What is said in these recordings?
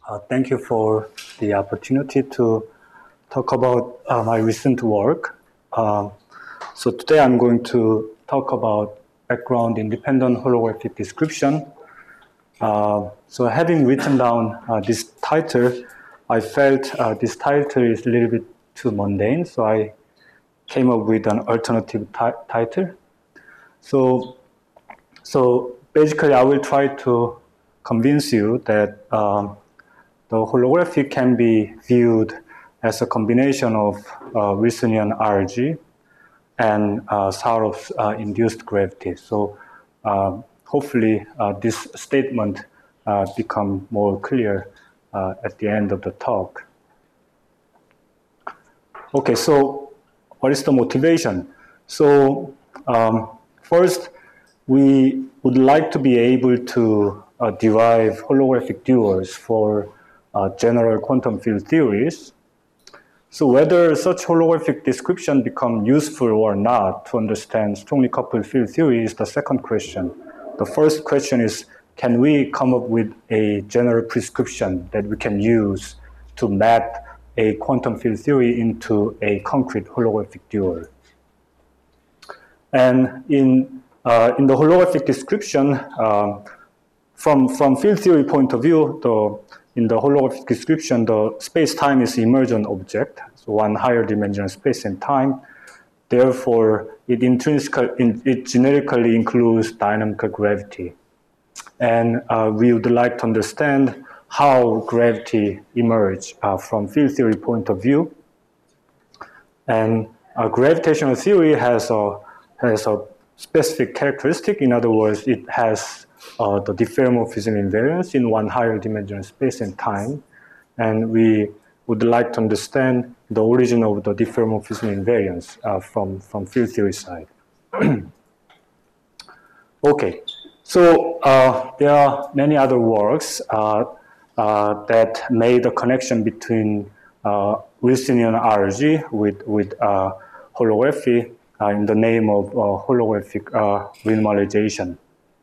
Thank you for the opportunity to talk about my recent work. So today I'm going to talk about background independent holographic description. So having written down this title, I felt this title is a little bit too mundane, so I came up with an alternative title. So basically I will try to convince you that the holographic can be viewed as a combination of Wilsonian RG and Sarov's induced gravity. So hopefully this statement become more clear at the end of the talk. Okay, so what is the motivation? So first, we would like to be able to derive holographic duals for general quantum field theories. So whether such holographic description become useful or not to understand strongly coupled field theory is the second question. The first question is, can we come up with a general prescription that we can use to map a quantum field theory into a concrete holographic dual? And in the holographic description, from field theory point of view, in the holographic description, the space-time is emergent object, so one higher dimensional space and time. Therefore, it generically includes dynamical gravity. And we would like to understand how gravity emerges from field theory point of view. And gravitational theory has a specific characteristic. In other words, it has the diffeomorphism invariance in one higher dimensional space and time. And we would like to understand the origin of the diffeomorphism invariance from field theory side. Okay, so there are many other works that made the connection between Wilsonian RG with holography in the name of holographic renormalization.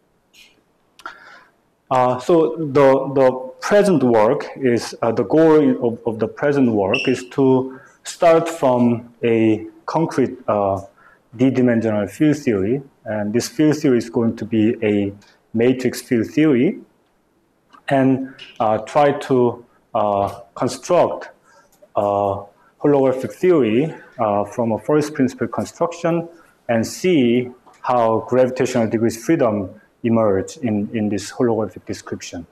So the present work is, the goal of the present work is to start from a concrete d-dimensional field theory. And this field theory is going to be a matrix field theory, and try to construct holographic theory from a first principle construction and see how gravitational degrees freedom emerge in this holographic description.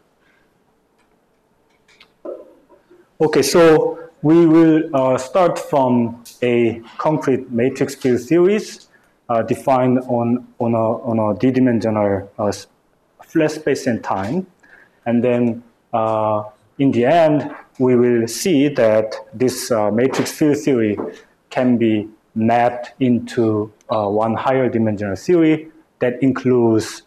Okay, so we will start from a concrete matrix field theories defined on a d-dimensional flat space and time. And then in the end, we will see that this matrix field theory can be mapped into one higher dimensional theory that includes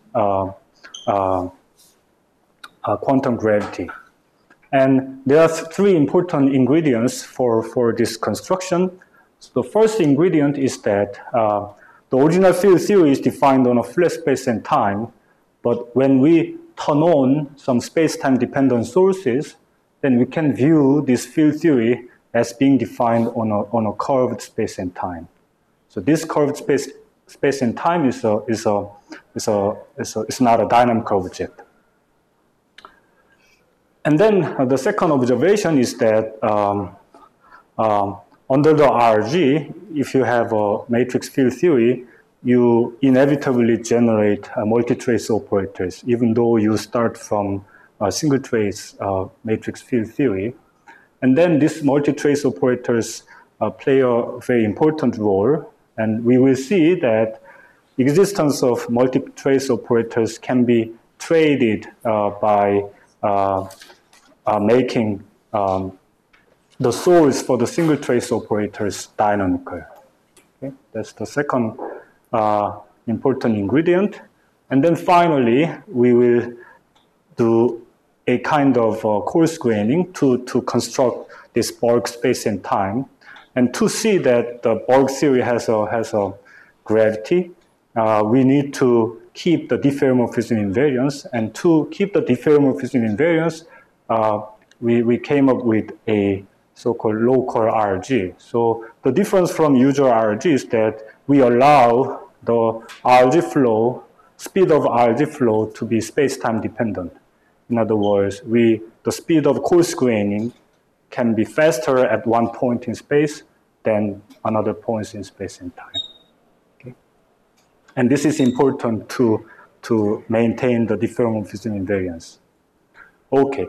quantum gravity. And there are three important ingredients for this construction. So the first ingredient is that the original field theory is defined on a flat space and time, but when we turn on some space-time dependent sources, then we can view this field theory as being defined on a curved space and time. So this curved space and time is not a dynamic object. And then the second observation is that under the RG, if you have a matrix field theory, you inevitably generate multi-trace operators, even though you start from a single trace matrix field theory. And then these multi-trace operators play a very important role. And we will see that existence of multi-trace operators can be traded by making the source for the single trace operators dynamical. Okay? That's the second important ingredient. And then finally, we will do a kind of coarse graining to construct this bulk space and time. And to see that the bulk theory has a gravity, we need to keep the diffeomorphism invariance. And to keep the diffeomorphism invariance, we came up with a so-called local RG. So the difference from usual RG is that we allow the RG flow, speed of RG flow to be space-time dependent. In other words, the speed of coarse graining can be faster at one point in space than another points in space and time. Okay? And this is important to maintain the diffeomorphism invariance. Okay.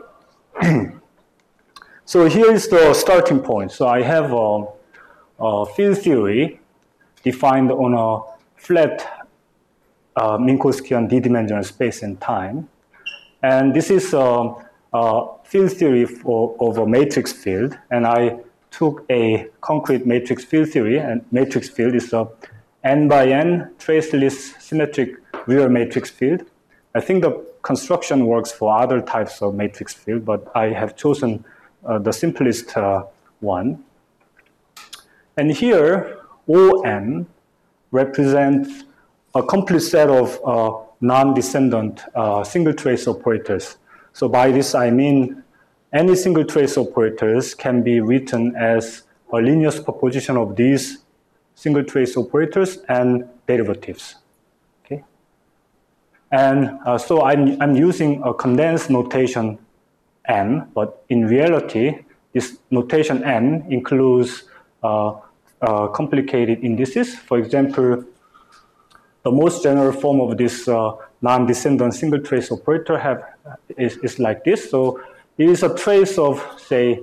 So here is the starting point. So I have a field theory defined on a flat Minkowskian d-dimensional space and time. And this is a field theory of a matrix field. And I took a concrete matrix field theory, and matrix field is a n by n traceless symmetric real matrix field. I think the construction works for other types of matrix field, but I have chosen the simplest one. And here, OM represents a complete set of non-descendant single trace operators. So by this I mean any single trace operators can be written as a linear superposition of these single trace operators and derivatives. Okay, and so I'm using a condensed notation M, but in reality, this notation M includes complicated indices. For example, the most general form of this non-descendant single trace operator is like this. So it is a trace of, say,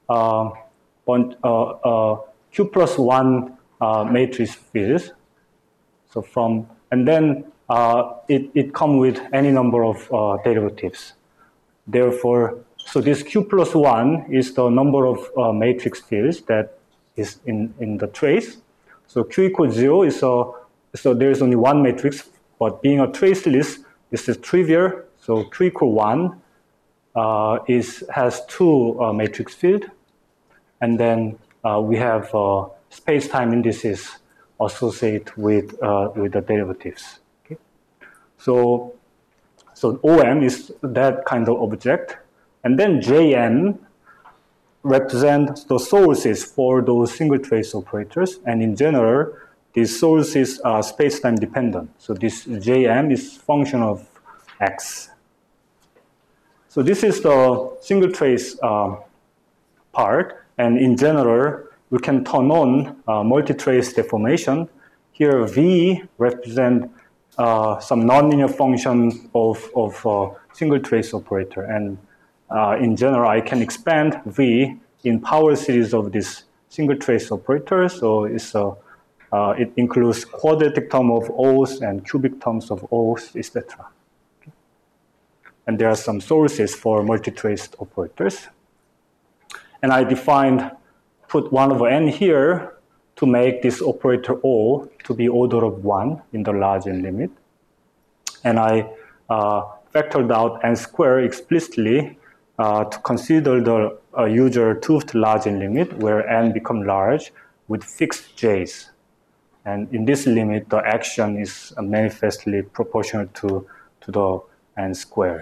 Q plus 1 matrix fields. So and then it comes with any number of derivatives. Therefore, so this Q plus 1 is the number of matrix fields that is in the trace. So Q equals 0 is so there's only one matrix, but being a traceless, this is trivial. So Q equals 1 has two matrix field, and then we have space-time indices associated with the derivatives. Okay? So OM is that kind of object, and then JM represents the sources for those single trace operators, and in general, these sources are space-time dependent. So this JM is function of X. So this is the single trace part, and in general, we can turn on multi-trace deformation. Here, V represents some nonlinear function of single trace operator, and in general, I can expand V in power series of this single trace operator. So it includes quadratic term of O's and cubic terms of O's, etc. Okay. And there are some sources for multi-traced operators. And I put 1 over n here to make this operator O to be order of 1 in the large n limit. And I factored out n squared explicitly to consider the usual toothed large n limit where n becomes large with fixed j's. And in this limit, the action is manifestly proportional to the n squared.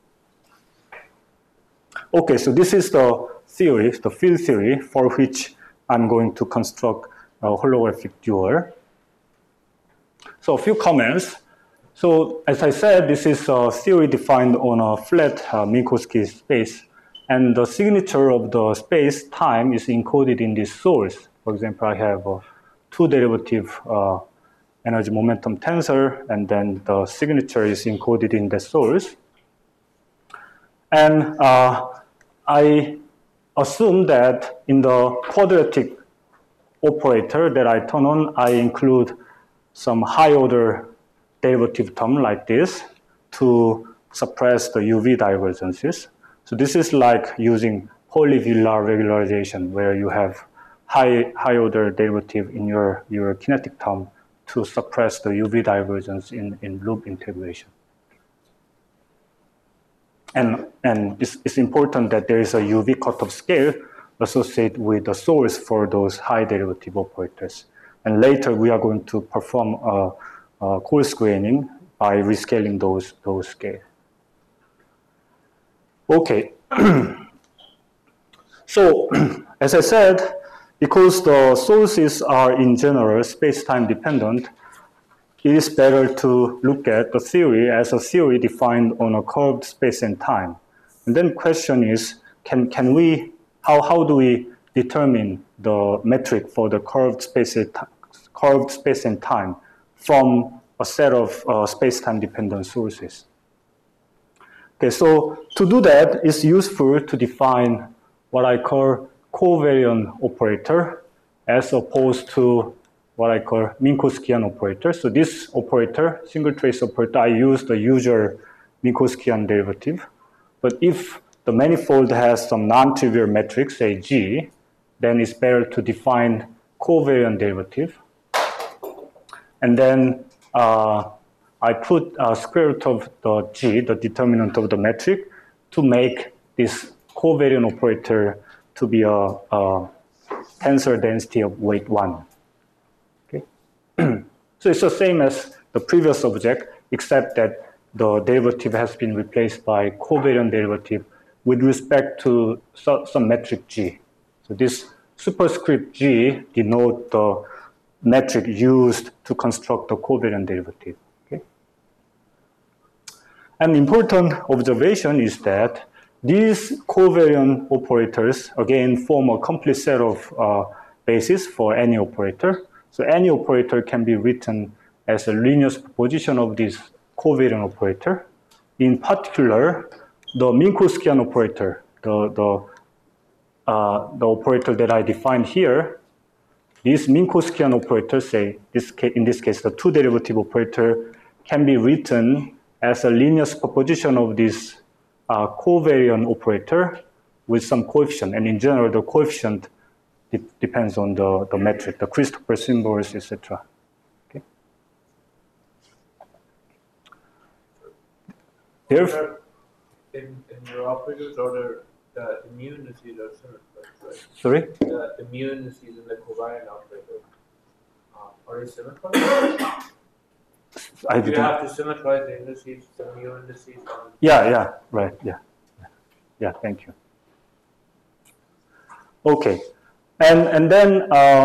Okay, so this is the theory, the field theory, for which I'm going to construct a holographic dual. So a few comments. So as I said, this is a theory defined on a flat Minkowski space, and the signature of the space-time is encoded in this source. For example, I have a two-derivative energy momentum tensor, and then the signature is encoded in the source. And I assume that in the quadratic operator that I turn on, I include some high-order derivative term like this to suppress the UV divergences. So this is like using Pauli-Villard regularization, where you have high-order derivative in your kinetic term to suppress the UV divergence in loop integration. And it's important that there is a UV cutoff scale associated with the source for those high derivative operators. And later we are going to perform coarse graining by rescaling those scales. Okay. So, as I said, because the sources are in general space-time dependent, it is better to look at the theory as a theory defined on a curved space and time. And then the question is, how do we determine the metric for the curved space and time from a set of space-time dependent sources? Okay, so to do that, it's useful to define what I call covariant operator as opposed to what I call Minkowskian operator. So this operator, single trace operator, I use the usual Minkowskian derivative. But if the manifold has some non-trivial metric, say G, then it's better to define covariant derivative. And then I put square root of the G, the determinant of the metric, to make this covariant operator to be a tensor density of weight 1. Okay? So it's the same as the previous object, except that the derivative has been replaced by covariant derivative with respect to some metric G. So this superscript G denotes the metric used to construct the covariant derivative. Okay? An important observation is that these covariant operators, again, form a complete set of bases for any operator. So any operator can be written as a linear superposition of this covariant operator. In particular, the Minkowskian operator, the operator that I defined here, this Minkowskian operator, say in this case, the two derivative operator, can be written as a linear superposition of this covariant operator with some coefficient. And in general, the coefficient depends on the metric, the Christopher symbols, etc. Okay. Therefore, in your operators order, the mu indices are symmetric, right? Sorry? The mu indices in the covariant operator are they symmetric? Do you have to symmetrize the indices, the mu indices? Yeah, right, yeah, thank you. Okay, and then,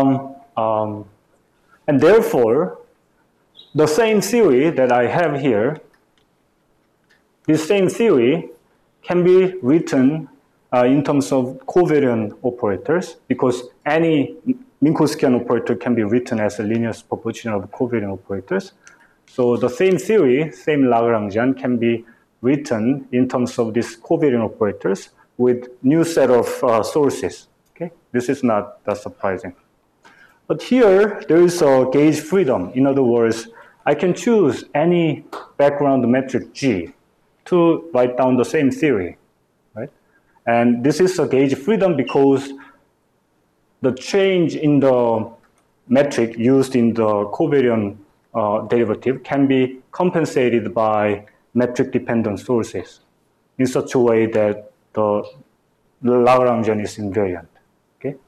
and therefore, the same theory that I have here, this same theory can be written in terms of covariant operators, because any Minkowskian operator can be written as a linear superposition of covariant operators. So the same theory, same Lagrangian, can be written in terms of these covariant operators with new set of sources. Okay, this is not that surprising. But here, there is a gauge freedom. In other words, I can choose any background metric G to write down the same theory, right? And this is a gauge freedom because the change in the metric used in the covariant derivative can be compensated by metric-dependent sources in such a way that the Lagrangian is invariant. Okay.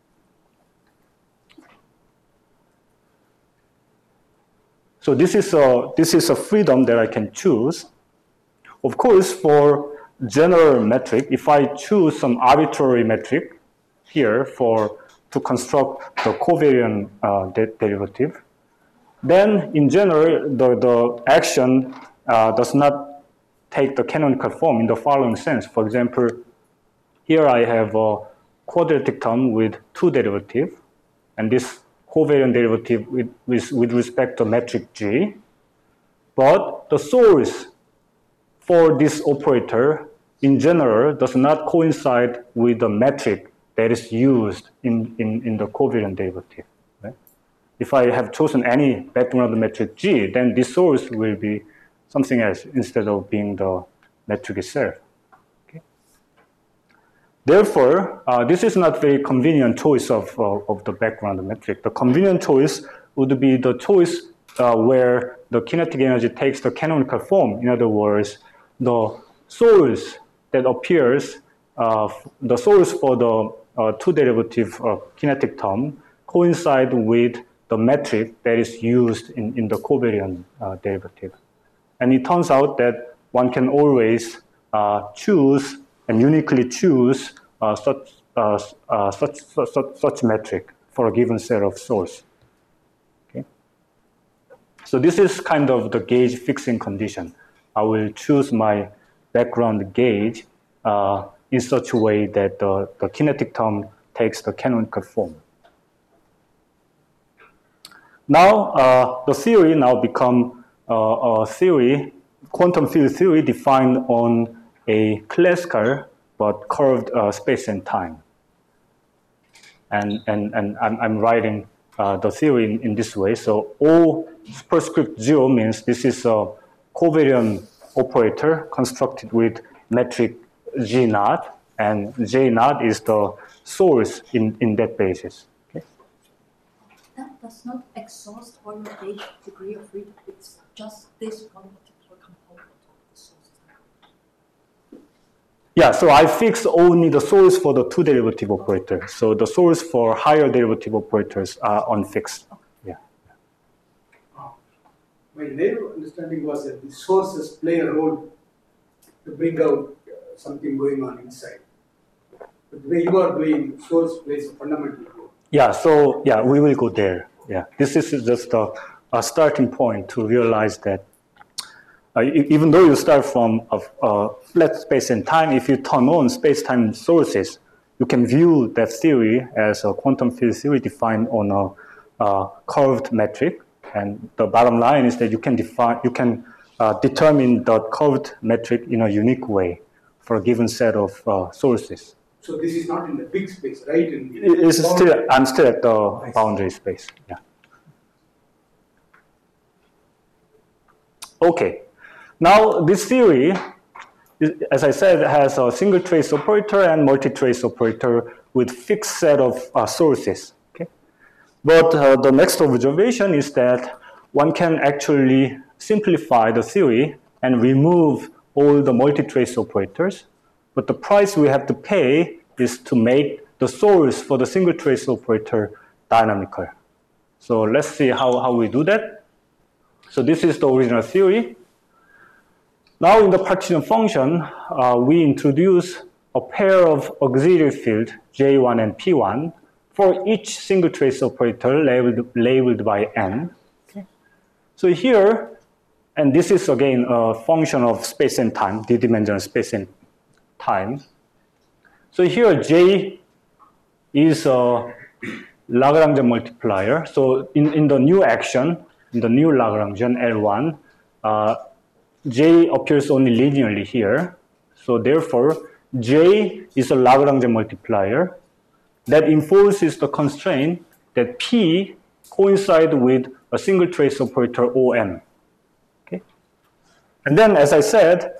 So this is a freedom that I can choose. Of course, for general metric, if I choose some arbitrary metric here to construct the covariant derivative, then in general, the action does not take the canonical form in the following sense. For example, here I have a quadratic term with two derivatives, and this covariant derivative with respect to metric G. But the source for this operator in general does not coincide with the metric that is used in the covariant derivative. Right? If I have chosen any background metric G, then this source will be something else instead of being the metric itself. Okay? Therefore, this is not very convenient choice of the background metric. The convenient choice would be the choice where the kinetic energy takes the canonical form. In other words, the source that appears, the source for the two derivative kinetic term coincide with the metric that is used in the covariant derivative. And it turns out that one can always choose and uniquely choose such metric for a given set of source. Okay. So this is kind of the gauge fixing condition. I will choose my background gauge in such a way that the kinetic term takes the canonical form. Now, the theory now become a theory, quantum field theory defined on a classical but curved space and time. And I'm writing the theory in this way. So O superscript 0 means this is a covariant operator constructed with metric G naught, and J naught is the source in that basis. Okay? That does not exhaust all your gauge degree of freedom. It's just this one particular component of the source. Yeah, so I fix only the source for the two derivative operator. So the source for higher derivative operators are unfixed. Yeah. My naive understanding was that the sources play a role to bring out something going on inside. But the way you are doing, source plays a fundamental role. Yeah, so yeah, we will go there. Yeah, this is just a starting point to realize that even though you start from a flat space and time, if you turn on space-time sources, you can view that theory as a quantum field theory defined on a curved metric. And the bottom line is that you can determine the curved metric in a unique way for a given set of sources. So this is not in the big space, right? I'm still at the boundary space. Yeah. Okay. Now this theory, as I said, has a single trace operator and multi-trace operator with fixed set of sources. Okay. But the next observation is that one can actually simplify the theory and remove all the multi-trace operators. But the price we have to pay is to make the source for the single trace operator dynamical. So let's see how we do that. So this is the original theory. Now in the partition function, we introduce a pair of auxiliary fields, J1 and P1, for each single trace operator labeled by n. Okay. So here, and this is again a function of space and time, d-dimensional space and time. So here J is a Lagrangian multiplier. So in the new action, in the new Lagrangian L1, J appears only linearly here. So therefore, J is a Lagrangian multiplier that enforces the constraint that P coincides with a single trace operator OM. Okay? And then, as I said,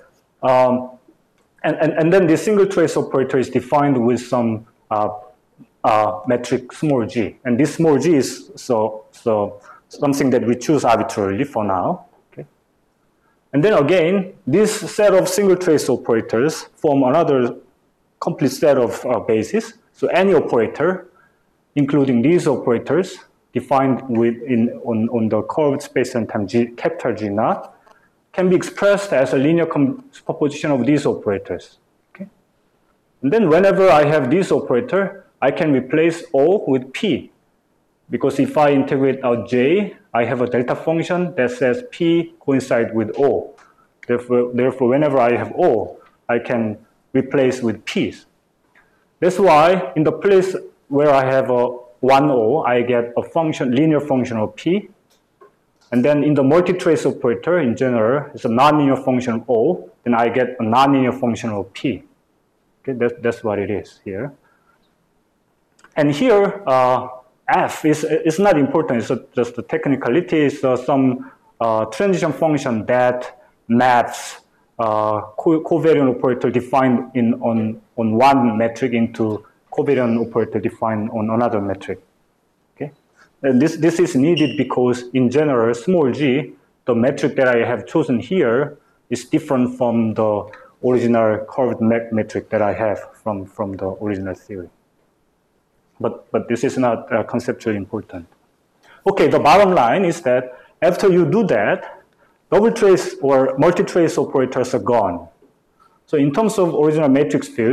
and then the single trace operator is defined with some metric small g. And this small g is something that we choose arbitrarily for now. And then again, this set of single trace operators form another complete set of bases. So any operator, including these operators, defined on the curved space and time capital G naught, can be expressed as a linear superposition of these operators. Okay? And then whenever I have this operator, I can replace O with P. Because if I integrate out J, I have a delta function that says P coincides with O. Therefore, whenever I have O, I can replace with P's. That's why in the place where I have a 1O, I get a linear function of P. And then in the multi-trace operator, in general, it's a nonlinear function of O, then I get a nonlinear function of P. Okay, that's what it is here. And here, F is not important, it's just a technicality. It's some transition function that maps covariant operator defined on one metric into covariant operator defined on another metric. Okay, and this is needed because in general, small g, the metric that I have chosen here, is different from the original curved metric that I have from the original theory. But this is not conceptually important. Okay, the bottom line is that after you do that, double trace or multi-trace operators are gone. So in terms of original matrix field,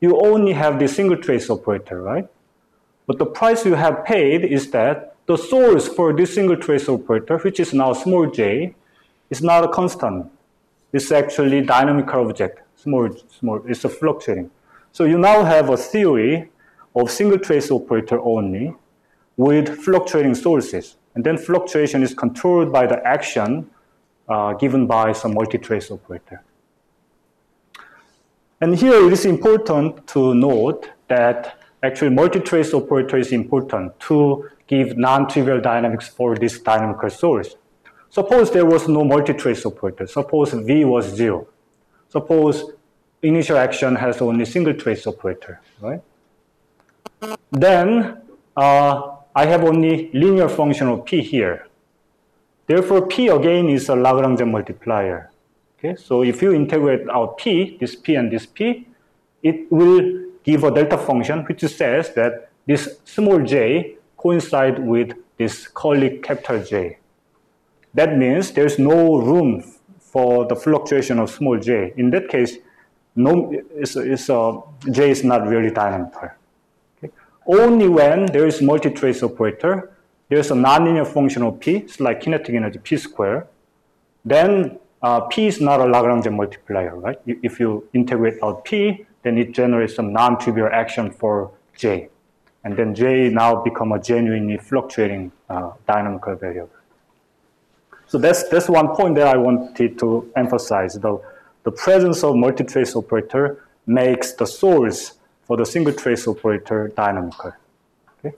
you only have the single trace operator, right? But the price you have paid is that the source for this single trace operator, which is now small j, is not a constant. It's actually dynamical object, small, it's a fluctuating. So you now have a theory of single trace operator only with fluctuating sources. And then fluctuation is controlled by the action given by some multi-trace operator. And here it is important to note that actually multi-trace operator is important to give non-trivial dynamics for this dynamical source. Suppose there was no multi-trace operator. Suppose V was 0. Suppose initial action has only single trace operator, right? Then I have only linear function of P here. Therefore, P again is a Lagrangian multiplier. Okay, so if you integrate out P, this P and this P, it will give a delta function which says that this small j coincide with this curly capital J. That means there's no room for the fluctuation of small j. In that case, j is not really dynamical. Okay? Only when there is multi-trace operator, there's a nonlinear function of P, it's like kinetic energy P squared, then P is not a Lagrangian multiplier, right? If you integrate out P, then it generates some non-trivial action for J. And then J now become a genuinely fluctuating dynamical variable. So that's one point that I wanted to emphasize. The presence of multi-trace operator makes the source for the single trace operator dynamical. Okay?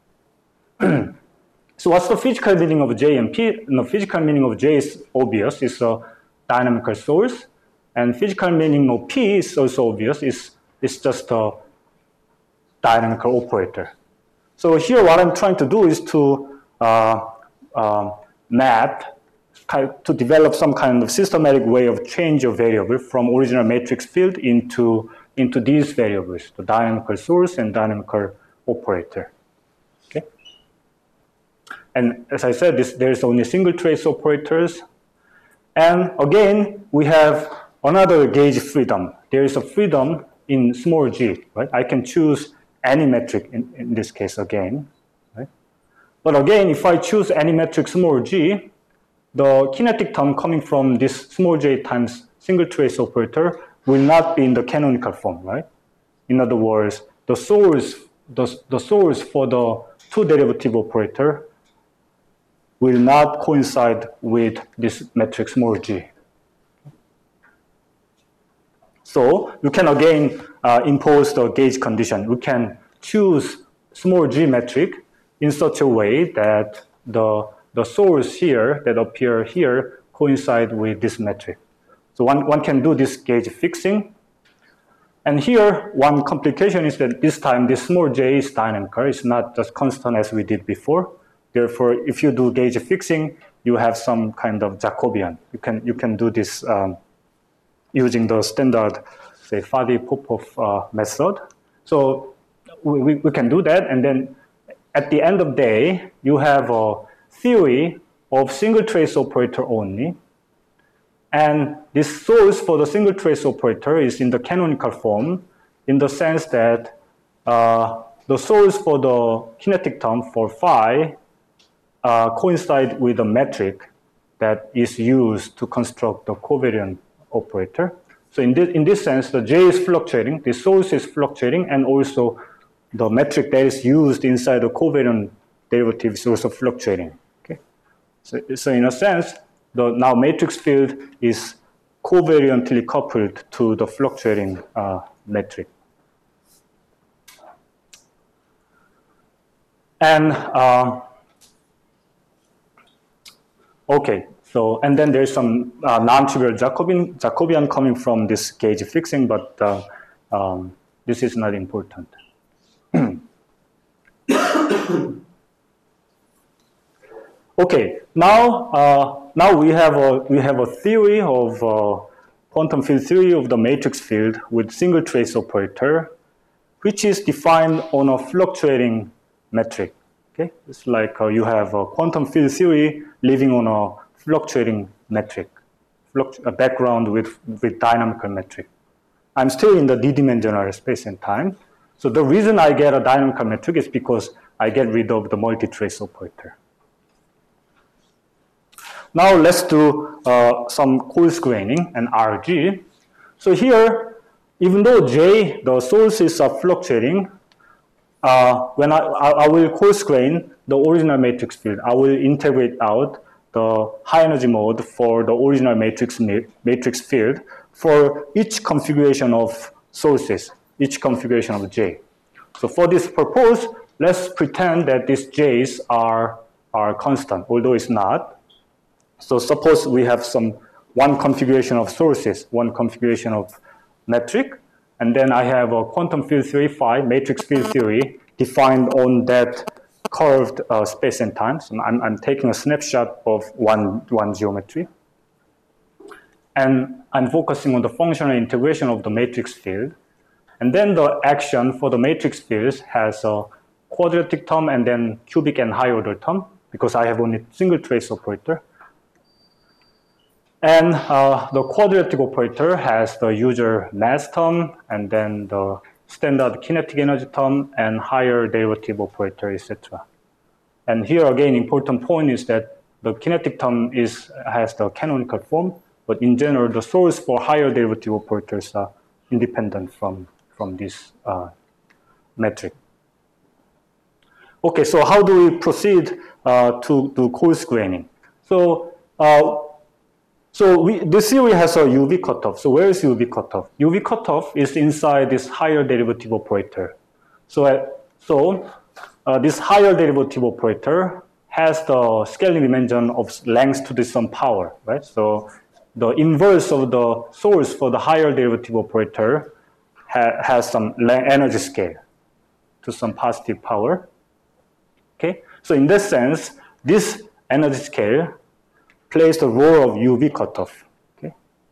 So what's the physical meaning of J and P? The physical meaning of J is obvious. It's a dynamical source. And physical meaning of P is also obvious. It's just a dynamical operator. So here what I'm trying to do is to map, to develop some kind of systematic way of change of variable from original matrix field into these variables, the dynamical source and dynamical operator. Okay? And as I said, there's only single trace operators. And again, we have another gauge freedom. There is a freedom in small g, right? I can choose any metric in this case again, right? But again, if I choose any metric small g, the kinetic term coming from this small j times single trace operator will not be in the canonical form, right? In other words, the source for the two derivative operator will not coincide with this metric small g. So you can again impose the gauge condition. We can choose small g metric in such a way that the source here that appear here coincide with this metric. So one can do this gauge fixing. And here, one complication is that this time this small j is dynamical. It's not just constant as we did before. Therefore, if you do gauge fixing, you have some kind of Jacobian. You can do this using the standard, say, Faddeev-Popov method. So we can do that, and then at the end of the day, you have a theory of single trace operator only. And this source for the single trace operator is in the canonical form in the sense that the source for the kinetic term for phi coincide with the metric that is used to construct the covariant operator. So in this sense, the J is fluctuating, the source is fluctuating, and also the metric that is used inside the covariant derivative is also fluctuating. Okay? So in a sense, the now matrix field is covariantly coupled to the fluctuating metric. And okay, so and then there's some non-trivial Jacobian coming from this gauge fixing, but this is not important. Okay, now we have a theory of quantum field theory of the matrix field with single trace operator, which is defined on a fluctuating metric. Okay, it's like you have a quantum field theory living on a fluctuating metric, a background with dynamical metric. I'm still in the d-dimensional space and time. So the reason I get a dynamical metric is because I get rid of the multi-trace operator. Now let's do some coarse graining and RG. So here, even though J, the sources are fluctuating, when I will coarse grain the original matrix field, I will integrate out the high energy mode for the original matrix field for each configuration of sources, each configuration of J. So for this purpose, let's pretend that these J's are constant, although it's not. So suppose we have one configuration of sources, one configuration of metric, and then I have a quantum field theory phi, matrix field theory, defined on that curved space and time. So I'm taking a snapshot of one geometry. And I'm focusing on the functional integration of the matrix field. And then the action for the matrix fields has a quadratic term and then cubic and higher order term, because I have only single trace operator. And the quadratic operator has the usual mass term, and then the standard kinetic energy term, and higher derivative operator, etc. And here again, important point is that the kinetic term has the canonical form, but in general, the source for higher derivative operators are independent from this metric. Okay, so how do we proceed to do coarse graining? So this theory has a UV cutoff. So where is UV cutoff? UV cutoff is inside this higher derivative operator. So this higher derivative operator has the scaling dimension of length to the some power, right? So the inverse of the source for the higher derivative operator has some energy scale to some positive power. Okay, so in that sense, this energy scale plays the role of UV cutoff. Okay,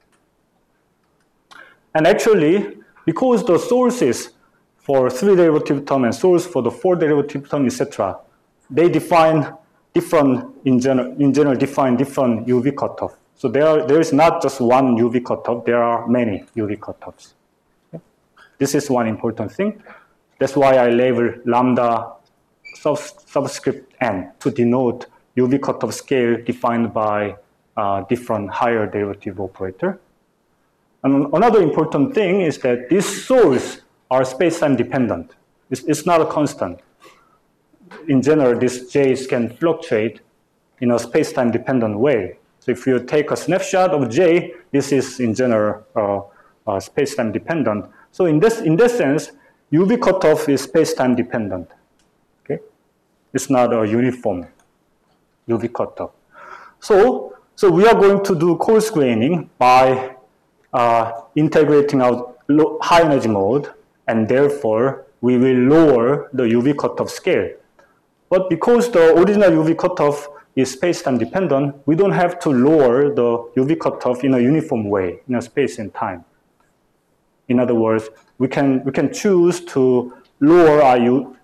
and actually, because the sources for 3 derivative term and source for the 4 derivative term, etc., they define different in general define different UV cutoff. So there is not just one UV cutoff, there are many UV cutoffs. Okay? This is one important thing. That's why I label lambda subscript n to denote UV cutoff scale defined by different higher derivative operator. And another important thing is that these sources are space-time dependent. It's not a constant. In general, these J's can fluctuate in a space-time dependent way. So if you take a snapshot of J, this is in general space-time dependent. So in that sense, UV cutoff is space-time dependent. Okay, it's not a uniform UV cutoff. So we are going to do coarse graining by integrating out high energy mode, and therefore we will lower the UV cutoff scale. But because the original UV cutoff is space-time dependent, we don't have to lower the UV cutoff in a uniform way, in a space and time. In other words, we can choose to lower our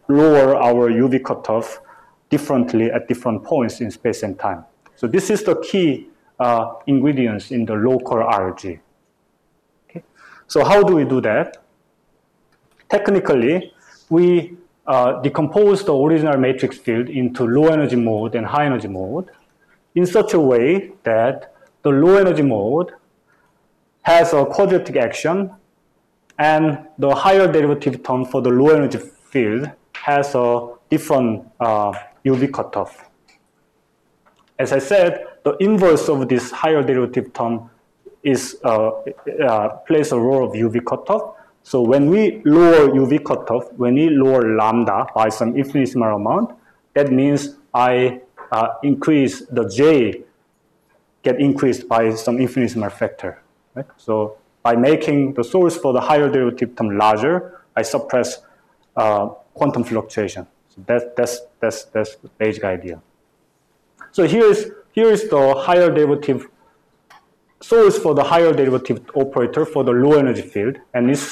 UV cutoff differently at different points in space and time. So this is the key ingredients in the local RG. Okay? So how do we do that? Technically, we decompose the original matrix field into low energy mode and high energy mode in such a way that the low energy mode has a quadratic action, and the higher derivative term for the low energy field has a different UV cutoff. As I said, the inverse of this higher derivative term is plays a role of UV cutoff. So when we lower UV cutoff, when we lower lambda by some infinitesimal amount, that means I increase the J get increased by some infinitesimal factor. Right? So by making the source for the higher derivative term larger, I suppress quantum fluctuation. So that's the basic idea. So here is the higher derivative source for the higher derivative operator for the low energy field, and it's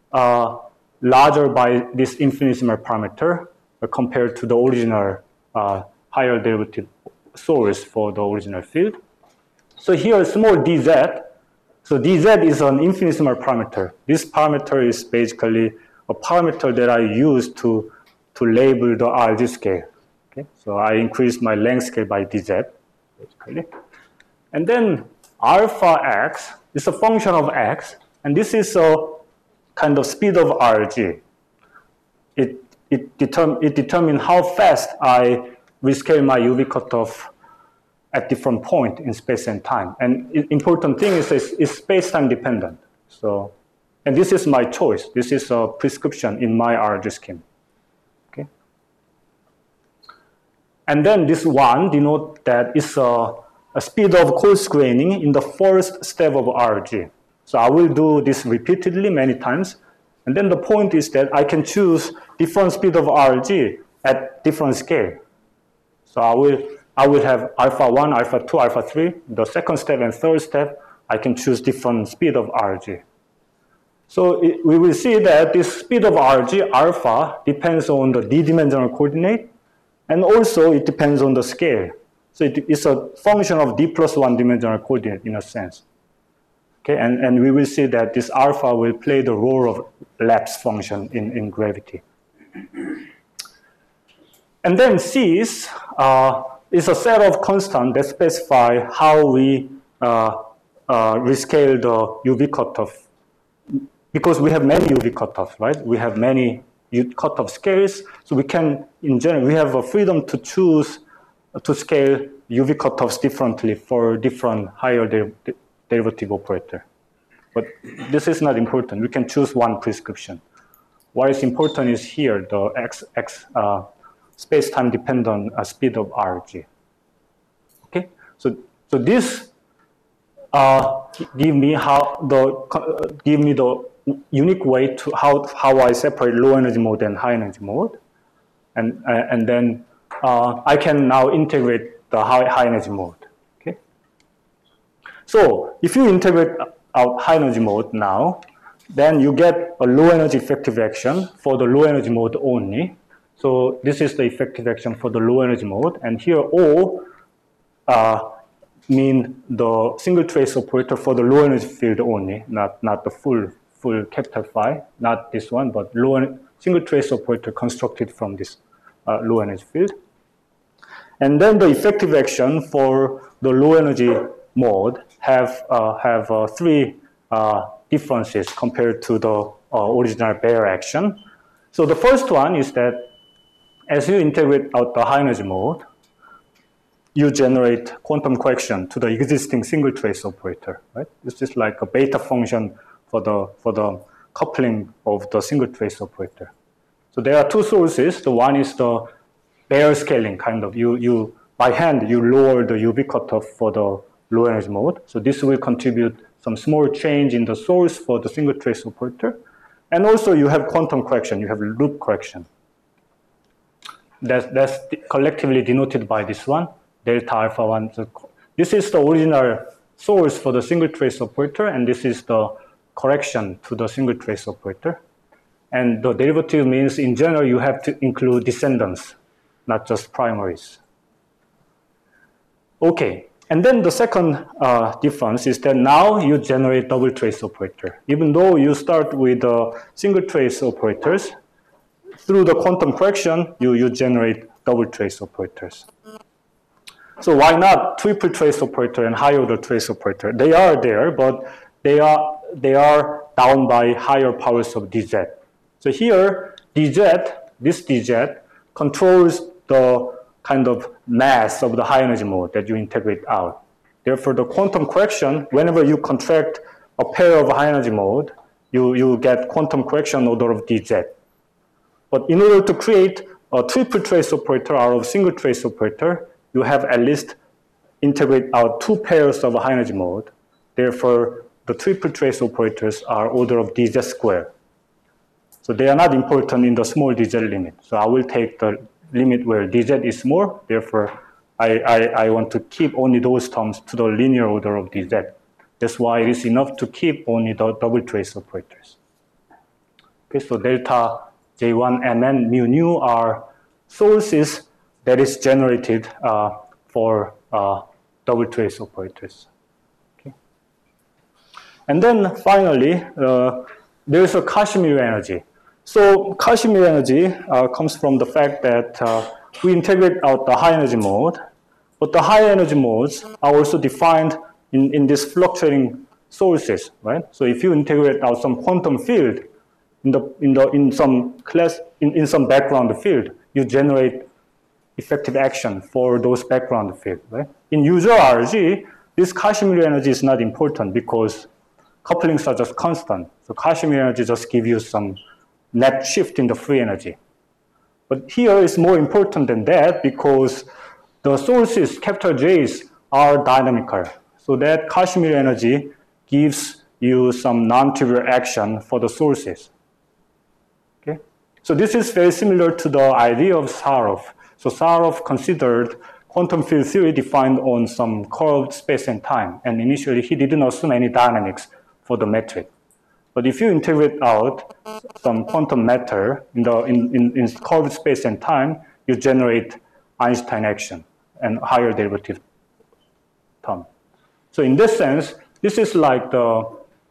larger by this infinitesimal parameter compared to the original higher derivative source for the original field. So here, small dz So dz is an infinitesimal parameter. This parameter is basically a parameter that I use to label the RG scale. Okay? So I increase my length scale by dz, basically. And then alpha x is a function of x, and this is a kind of speed of RG. It determines how fast I rescale my UV cutoff at different points in space and time. And important thing is it's space-time dependent. So, and this is my choice. This is a prescription in my RG scheme. Okay. And then this one denote that it's a speed of coarse graining in the first step of RG. So I will do this repeatedly many times. And then the point is that I can choose different speed of RG at different scale. So I will have alpha 1, alpha 2, alpha 3. The second step and third step, I can choose different speed of RG. So we will see that this speed of RG, alpha, depends on the d-dimensional coordinate, and also it depends on the scale. So it's a function of d plus 1 dimensional coordinate in a sense. Okay, and we will see that this alpha will play the role of lapse function in gravity. And then C's is a set of constants that specify how we rescale the UV cutoff. Because we have many UV cutoffs, right? We have many cutoff scales, so we can, in general, we have a freedom to choose to scale UV cutoffs differently for different higher derivative operator. But this is not important. We can choose one prescription. What is important is here, the x space-time dependent speed of RG. Okay, so this give me the unique way to how I separate low energy mode and high energy mode, and then I can now integrate the high energy mode. Okay, so if you integrate out high energy mode now, then you get a low energy effective action for the low energy mode only. So this is the effective action for the low energy mode, and here O mean the single trace operator for the low energy field only, not the full capital phi, not this one, but single trace operator constructed from this low energy field. And then the effective action for the low energy mode have three differences compared to the original Bayer action. So the first one is that as you integrate out the high energy mode, you generate quantum correction to the existing single trace operator, right? This is like a beta function for the coupling of the single trace operator. So there are two sources. The one is the Bayer scaling, kind of. You by hand you lower the UV cutoff for the low energy mode. So this will contribute some small change in the source for the single trace operator. And also you have quantum correction, you have loop correction. That's collectively denoted by this one, delta alpha 1. So this is the original source for the single trace operator, and this is the correction to the single trace operator. And the derivative means in general you have to include descendants, not just primaries. Okay, and then the second difference is that now you generate double trace operator. Even though you start with single trace operators, through the quantum correction, you generate double trace operators. So why not triple trace operator and higher order trace operator? They are there, but they are down by higher powers of dz. So here, this dz controls the kind of mass of the high energy mode that you integrate out. Therefore, the quantum correction, whenever you contract a pair of high energy mode, you get quantum correction order of dz. But in order to create a triple trace operator out of single trace operator, you have at least integrate out two pairs of high energy mode. Therefore, the triple trace operators are order of dz squared. So they are not important in the small dz limit. So I will take the limit where dz is more. Therefore, I want to keep only those terms to the linear order of dz. That's why it is enough to keep only the double trace operators. Okay, so delta J1 Mn mu nu are sources that is generated for double trace operators. Okay. And then finally, there's a Casimir energy. So Casimir energy comes from the fact that we integrate out the high energy mode, but the high energy modes are also defined in these fluctuating sources, right? So if you integrate out some quantum field in some background field, you generate effective action for those background field, right? In usual RG, this Casimir energy is not important because couplings are just constant. So Casimir energy just gives you some net shift in the free energy. But here it's more important than that because the sources, capital J's, are dynamical. So that Casimir energy gives you some non-trivial action for the sources. Okay? So this is very similar to the idea of Sarov. So Sarov considered quantum field theory defined on some curved space and time. And initially, he didn't assume any dynamics for the metric. But if you integrate out some quantum matter in curved space and time, you generate Einstein action and higher derivative term. So in this sense, this is like the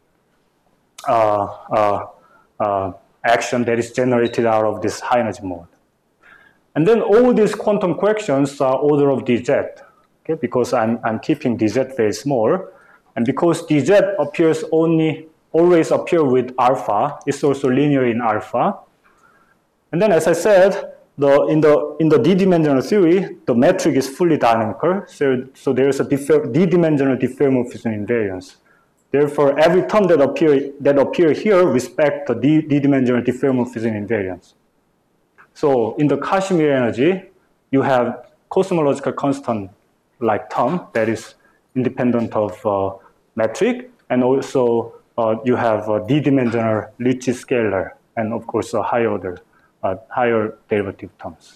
action that is generated out of this high energy mode. And then all these quantum corrections are order of dz, okay? Because I'm keeping dz very small, and because dz appears always appear with alpha, it's also linear in alpha. And then, as I said, in the d-dimensional theory, the metric is fully dynamical, so there is a d-dimensional diffeomorphism invariance. Therefore, every term that appear here respect the d-dimensional diffeomorphism invariance. So in the Casimir energy, you have cosmological constant like term that is independent of metric, and also you have d-dimensional Ricci scalar, and of course a higher derivative terms.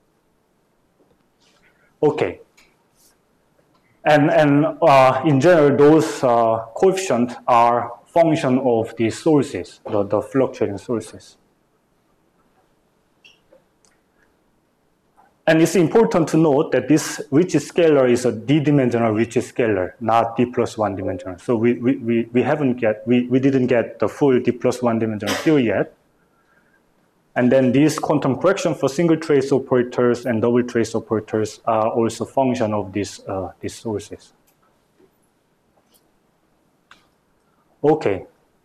Okay, and in general, those coefficients are function of the sources, the fluctuating sources. And it's important to note that this Ricci scalar is a d-dimensional Ricci scalar, not d plus 1 dimensional. So we didn't get the full d plus 1 dimensional theory yet. And then these quantum correction for single trace operators and double trace operators are also function of these sources. Okay.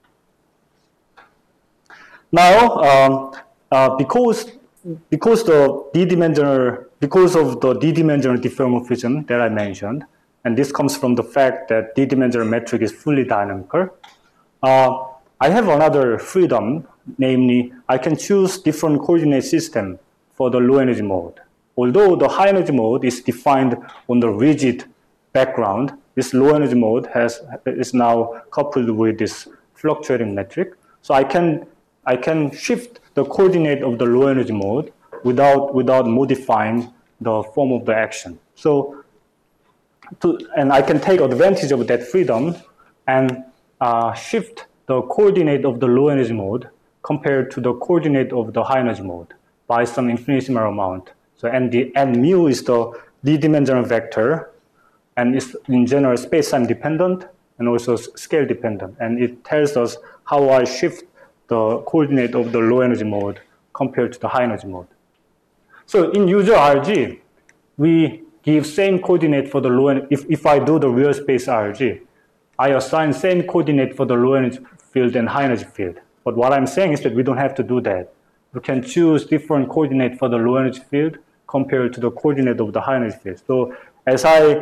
Now, because of the d-dimensional diffeomorphism that I mentioned, and this comes from the fact that d-dimensional metric is fully dynamical, I have another freedom, namely, I can choose different coordinate system for the low energy mode. Although the high energy mode is defined on the rigid background, this low energy mode is now coupled with this fluctuating metric. So I can shift the coordinate of the low energy mode without modifying the form of the action. So, and I can take advantage of that freedom and shift the coordinate of the low energy mode compared to the coordinate of the high energy mode by some infinitesimal amount. So, and mu is the d-dimensional vector, and it's in general space-time dependent and also scale dependent. And it tells us how I shift the coordinate of the low energy mode compared to the high energy mode. So in usual RG, we give same coordinate for the low energy. If I do the real space RG, I assign same coordinate for the low energy field and high energy field. But what I'm saying is that we don't have to do that. We can choose different coordinate for the low energy field compared to the coordinate of the high energy field. So as I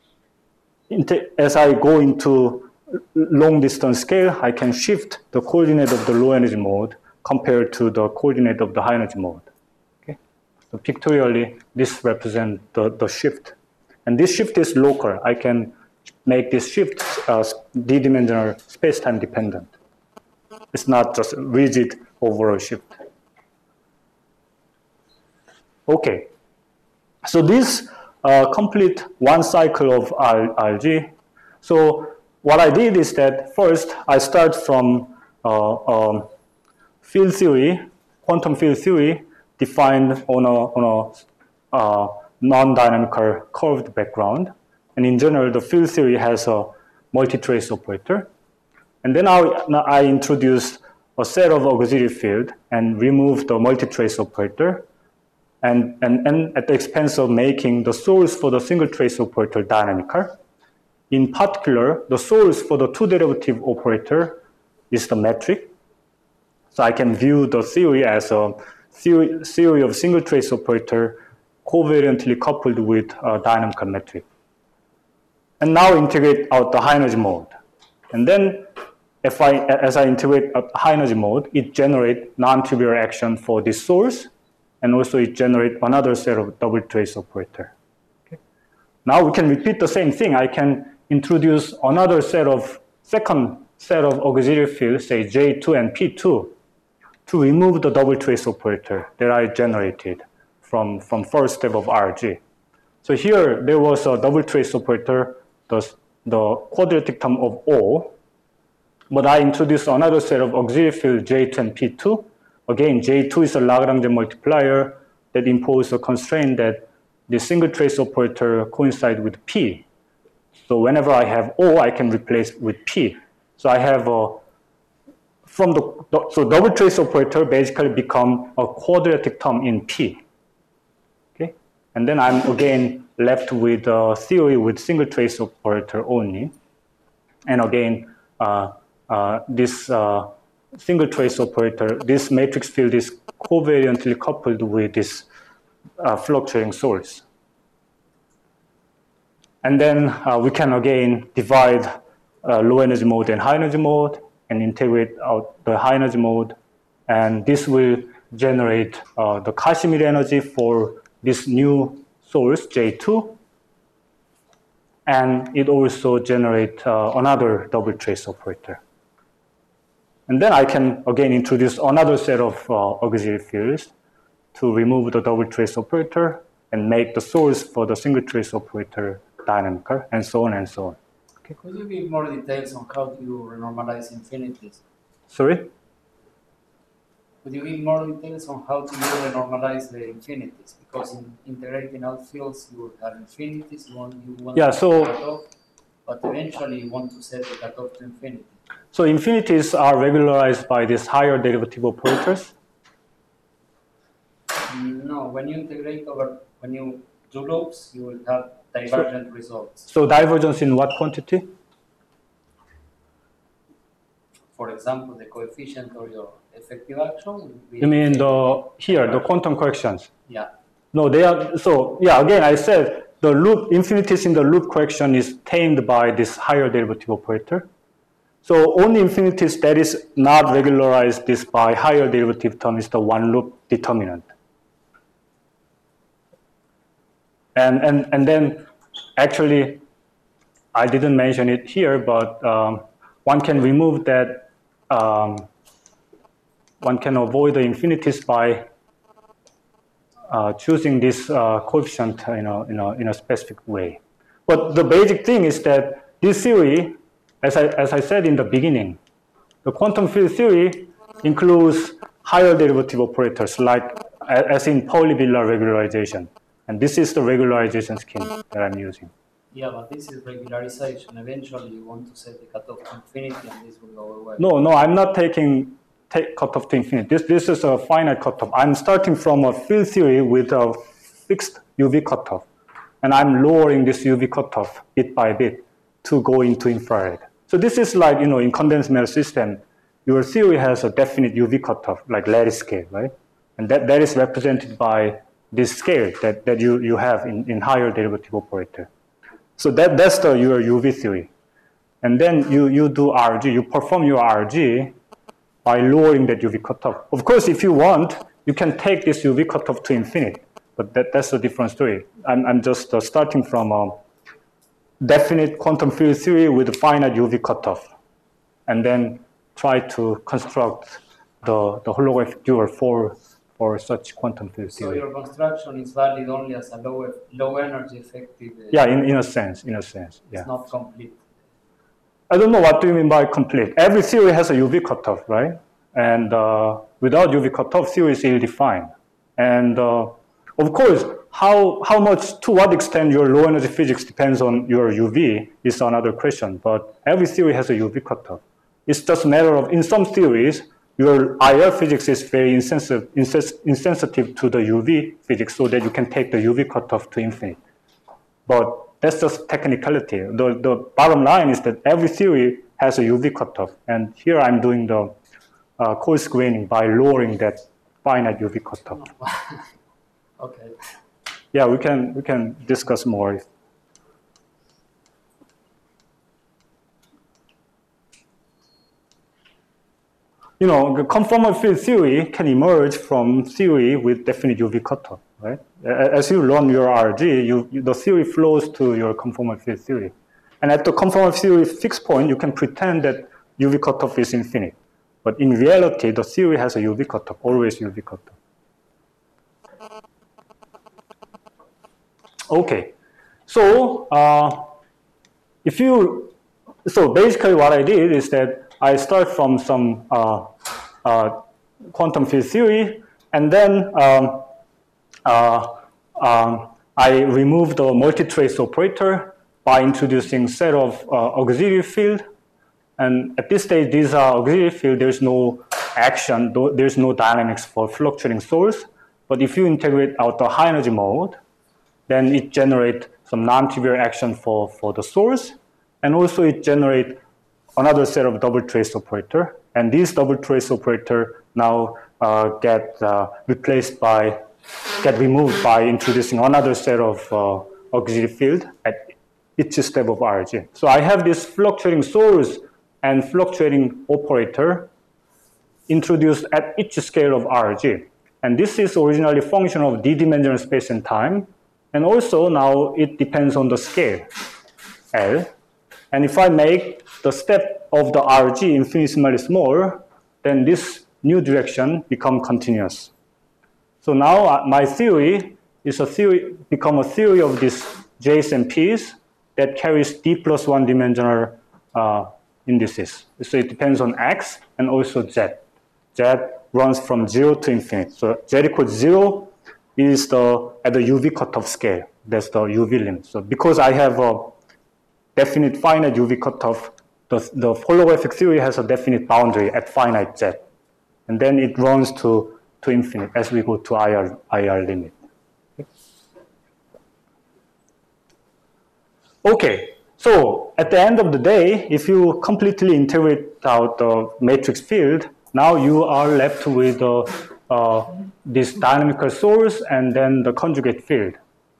go into long distance scale, I can shift the coordinate of the low energy mode compared to the coordinate of the high energy mode. Okay? So pictorially, this represents the shift. And this shift is local. I can make this shift d-dimensional space-time dependent. It's not just rigid overall shift. Okay. So this complete one cycle of RG. So what I did is that first I start from field theory, quantum field theory defined on a non-dynamical curved background. And in general, the field theory has a multi-trace operator. And then now I introduced a set of auxiliary field and removed the multitrace operator, and at the expense of making the source for the single trace operator dynamical. In particular, the source for the two derivative operator is the metric. So I can view the theory as a theory of single trace operator covariantly coupled with a dynamical metric. And now integrate out the high energy mode. And then as I integrate out high energy mode, it generates non-trivial action for this source, and also it generates another set of double trace operator. Okay. Now we can repeat the same thing. I can introduce another second set of auxiliary fields, say J2 and P2, to remove the double trace operator that I generated from first step of RG. So here there was a double trace operator, the quadratic term of O, but I introduced another set of auxiliary field J2 and P2. Again, J2 is a Lagrange multiplier that imposes a constraint that the single trace operator coincides with P. So whenever I have O, I can replace with P. So I have so double trace operator basically become a quadratic term in P. Okay, and then I'm again left with a theory with single trace operator only, and again this single trace operator, this matrix field is covariantly coupled with this fluctuating source. And then we can again divide low energy mode and high energy mode and integrate out the high energy mode. And this will generate the Casimir energy for this new source, J2. And it also generates another double trace operator. And then I can again introduce another set of auxiliary fields to remove the double trace operator and make the source for the single trace operator dynamical, and so on and so on. Okay. Could you give more details on how you renormalize infinities? Sorry? Could you give more details on how to renormalize the infinities? Because in integrating out fields, you have infinities, you want yeah, to so, cut off, but eventually you want to set the cutoff to infinity. So infinities are regularized by these higher derivative operators? No, when you integrate when you do loops, you will have divergent results. So divergence in what quantity? For example, the coefficient of your effective action will be... You mean the quantum corrections? Yeah. No, they are, so yeah, again, I said the loop, infinities in the loop correction is tamed by this higher derivative operator. So only infinities that is not regularized this by higher derivative term is the one loop determinant. And then actually, I didn't mention it here, but one can remove that, one can avoid the infinities by choosing this coefficient in a specific way. But the basic thing is that this theory, as I said in the beginning, the quantum field theory includes higher derivative operators, like as in Pauli-Villard regularization. And this is the regularization scheme that I'm using. Yeah, but this is regularization. Eventually, you want to set the cutoff to infinity, and this will go away. No, I'm not taking cutoff to infinity. This is a finite cutoff. I'm starting from a field theory with a fixed UV cutoff, and I'm lowering this UV cutoff bit by bit to go into infrared. So this is like, in condensed matter system, your theory has a definite UV cutoff, like lattice scale, right? And that is represented by this scale that you have in higher derivative operator. So that's your UV theory. And then you do RG, you perform your RG by lowering that UV cutoff. Of course, if you want, you can take this UV cutoff to infinite, but that's a different story. I'm just starting from a definite quantum field theory with a finite UV cutoff, and then try to construct the holographic dual for such quantum field theory. So your construction is valid only as a low energy effective. Yeah, in a sense, yeah. It's not complete. I don't know what do you mean by complete. Every theory has a UV cutoff, right? And without UV cutoff, theory is ill-defined. And of course, how much, to what extent your low energy physics depends on your UV is another question. But every theory has a UV cutoff. it's just a matter of, in some theories, your IR physics is very insensitive to the UV physics, so that you can take the UV cutoff to infinite. But that's just technicality. The bottom line is that every theory has a UV cutoff, and here I'm doing the coarse graining by lowering that finite UV cutoff. Okay. Yeah, we can discuss more. You know, the conformal field theory can emerge from theory with definite UV cutoff, right? As you learn your RG, the theory flows to your conformal field theory. And at the conformal theory fixed point, you can pretend that UV cutoff is infinite. But in reality, the theory has a UV cutoff, always UV cutoff. Okay, so so basically what I did is that I start from some quantum field theory, and then I remove the multitrace operator by introducing set of auxiliary field. And at this stage, these are auxiliary field. There's no action, there's no dynamics for fluctuating source. But if you integrate out the high energy mode, then it generates some non-trivial action for the source, and also it generates another set of double trace operator. And these double trace operator now get removed by introducing another set of auxiliary field at each step of RG. So I have this fluctuating source and fluctuating operator introduced at each scale of RG. And this is originally a function of d-dimensional space and time. And also now it depends on the scale, L. And if I make the step of the RG infinitesimally small, then this new direction becomes continuous. So now my theory is become a theory of these J's and P's that carries d+1 dimensional indices. So it depends on X and also Z. Z runs from 0 to infinite. So Z equals 0 is at the UV cutoff scale. That's the UV limit. So because I have a definite finite UV cutoff, the holographic theory has a definite boundary at finite Z. And then it runs to infinite as we go to IR limit. Okay, so at the end of the day, if you completely integrate out the matrix field, now you are left with this dynamical source and then the conjugate field.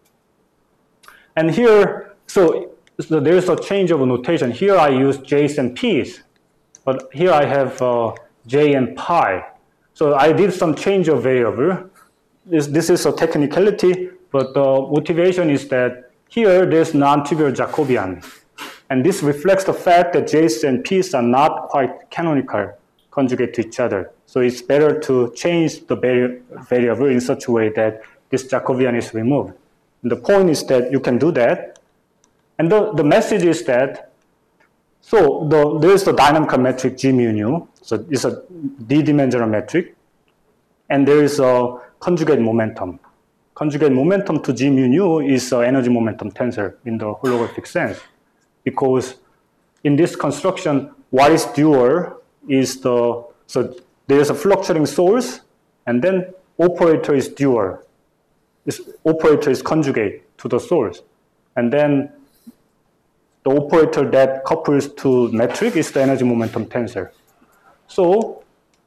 And here, so there's a change of notation. Here I use J's and P's, but here I have J and pi. So I did some change of variable. This is a technicality, but the motivation is that here there's non-trivial Jacobian. And this reflects the fact that J's and P's are not quite canonical conjugate to each other. So it's better to change the variable in such a way that this Jacobian is removed. And the point is that you can do that. And the message is that, so there's the dynamical metric G mu nu. So it's a d-dimensional metric. And there is a conjugate momentum. Conjugate momentum to G mu nu is an energy momentum tensor in the holographic sense. Because in this construction, what is dual is so there's a fluctuating source, and then operator is dual. This operator is conjugate to the source. And then the operator that couples to metric is the energy momentum tensor. So,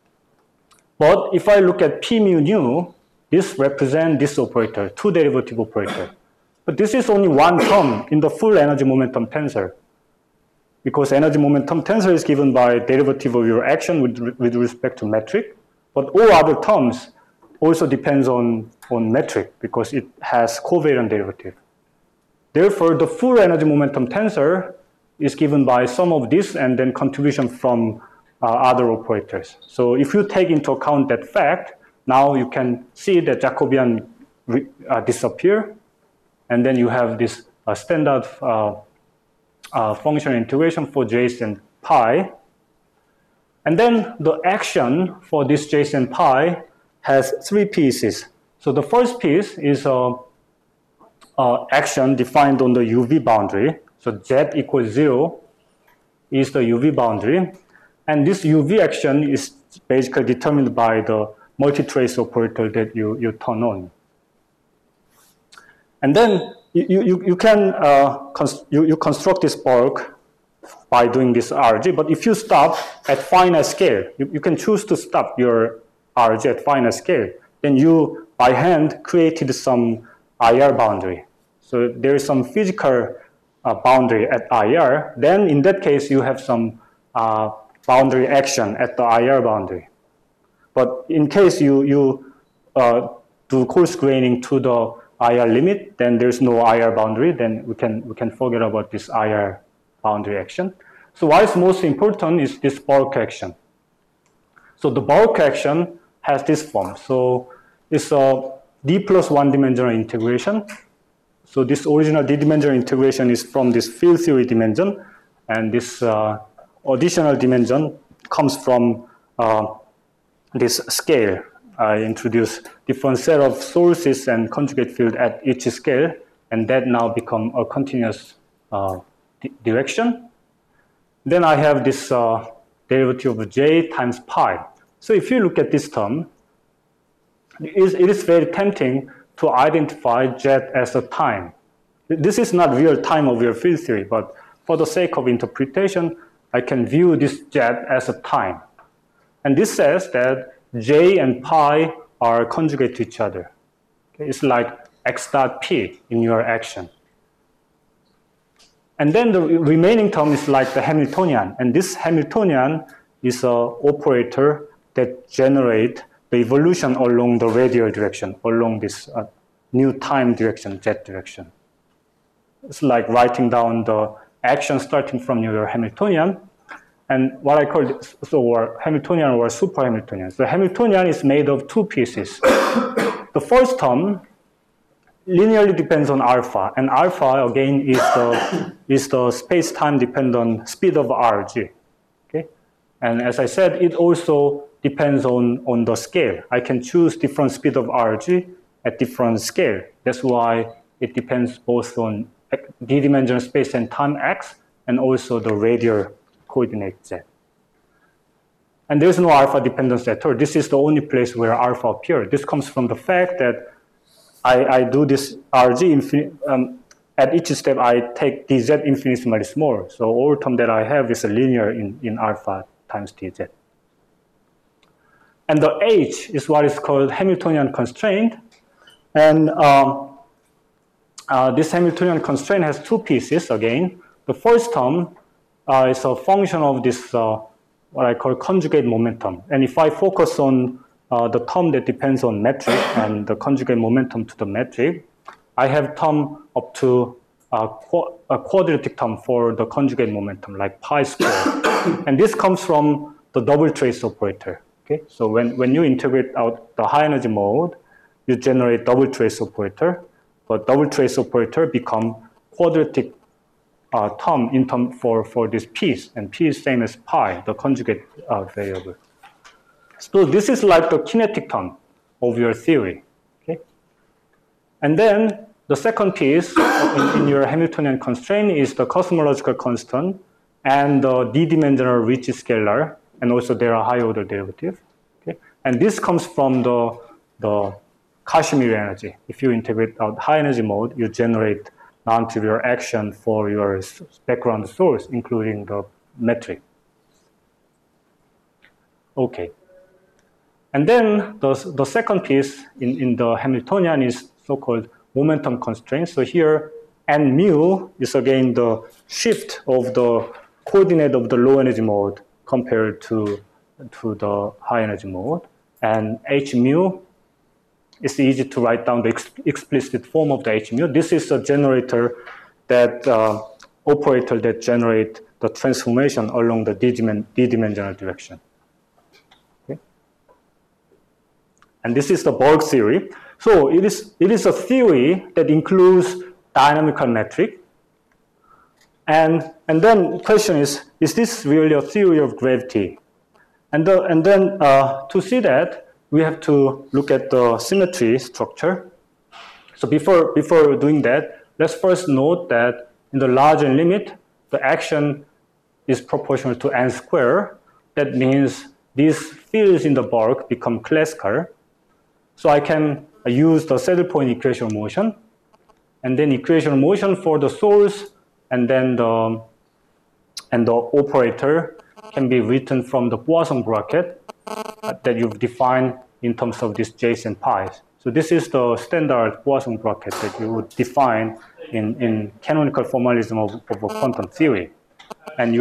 but if I look at P mu nu, this represents this operator, two derivative operator. But this is only one term in the full energy momentum tensor. Because energy momentum tensor is given by derivative of your action with respect to metric. But all other terms also depends on metric because it has covariant derivative. Therefore, the full energy momentum tensor is given by sum of this and then contribution from other operators. So if you take into account that fact, now you can see that Jacobian disappear, and then you have this standard functional integration for J's and pi. And then the action for this J's and pi has three pieces. So the first piece is action defined on the UV boundary. So Z equals 0 is the UV boundary. And this UV action is basically determined by the multi-trace operator that you turn on. And then you can construct this bulk by doing this RG, but if you stop at finite scale, you can choose to stop your RG at finite scale, then you, by hand, created some IR boundary. So there is some physical boundary at IR, then in that case, you have some boundary action at the IR boundary. But in case you do coarse graining to the IR limit, then there's no IR boundary, then we can forget about this IR boundary action. So what is most important is this bulk action. So the bulk action has this form. So it's a D plus one dimensional integration. So this original D-dimensional integration is from this field theory dimension, and this additional dimension comes from this scale. I introduce different set of sources and conjugate field at each scale, and that now become a continuous direction. Then I have this derivative of j times pi. So if you look at this term, it is very tempting to identify z as a time. This is not real time of your field theory, but for the sake of interpretation, I can view this z as a time. And this says that j and pi are conjugate to each other. Okay? It's like x dot p in your action. And then the remaining term is like the Hamiltonian. And this Hamiltonian is an operator that generates the evolution along the radial direction, along this new time direction, z direction. It's like writing down the action starting from your Hamiltonian. And what I call this, so Hamiltonian or super Hamiltonian. The Hamiltonian is made of two pieces. The first term linearly depends on alpha, and alpha again is the space-time dependent speed of RG. Okay, and as I said, it also depends on the scale. I can choose different speed of RG at different scale. That's why it depends both on d-dimensional space and time x, and also the radial coordinate z. And there's no alpha dependence at all. This is the only place where alpha appears. This comes from the fact that I do this RG at each step I take dz infinitesimally small. So all term that I have is a linear in alpha times dz. And the H is what is called Hamiltonian constraint. And this Hamiltonian constraint has two pieces again. The first term is a function of this, what I call conjugate momentum. And if I focus on the term that depends on metric and the conjugate momentum to the metric, I have term up to a quadratic term for the conjugate momentum, like pi squared. And this comes from the double trace operator. Okay? So when you integrate out the high energy mode, you generate double trace operator, but double trace operator become quadratic term in term for this piece, and p is same as pi, the conjugate variable. So this is like the kinetic term of your theory. Okay? And then the second piece in your Hamiltonian constraint is the cosmological constant and the d-dimensional rich scalar, and also there are high order derivative. Okay? And this comes from the Kashmir energy. If you integrate out high energy mode, you generate non-trivial action for your background source, including the metric. Okay. And then the second piece in the Hamiltonian is so-called momentum constraint. So here, n mu is again the shift of the coordinate of the low energy mode compared to the high energy mode. And h mu, it's easy to write down the explicit form of the h mu. This is a generator that operator that generate the transformation along the d-dimensional direction. Okay? And this is the bulk theory. So it is a theory that includes dynamical metric. And then the question is this really a theory of gravity? And then to see that, we have to look at the symmetry structure. So before doing that, let's first note that in the larger limit, the action is proportional to n squared. that means these fields in the bulk become classical. So I can use the saddle point equation of motion, and then equation of motion for the source, and then the operator can be written from the Poisson bracket that you've defined in terms of this J's and Pi's. So this is the standard Poisson bracket that you would define in canonical formalism of a quantum theory. And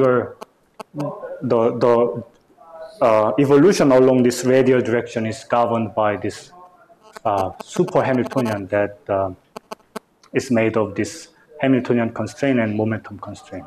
the evolution along this radial direction is governed by this super Hamiltonian that is made of this Hamiltonian constraint and momentum constraint.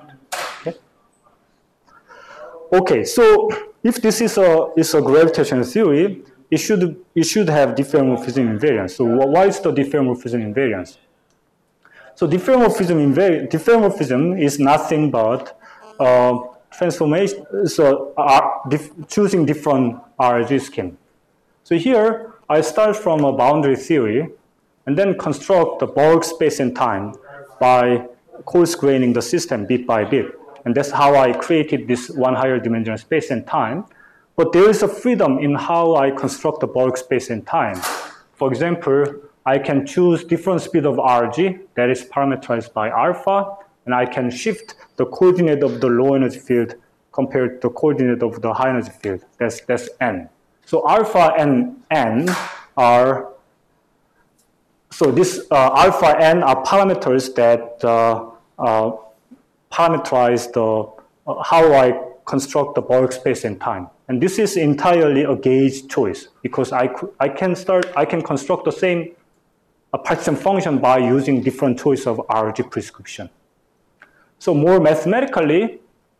Okay, so if this is a gravitational theory, it should have diffeomorphism invariance. So why is the diffeomorphism invariance? So diffeomorphism is nothing but transformation. So choosing different RG scheme. So here I start from a boundary theory, and then construct the bulk space and time by coarse graining the system bit by bit. And that's how I created this one higher dimensional space and time. But there is a freedom in how I construct the bulk space and time. For example, I can choose different speed of RG that is parameterized by alpha, and I can shift the coordinate of the low energy field compared to the coordinate of the high energy field. That's n. So alpha and n are, so this alpha n are parameters that parameterize how I construct the bulk space and time. And this is entirely a gauge choice, because I can construct the same partition function by using different choice of RG prescription. So more mathematically,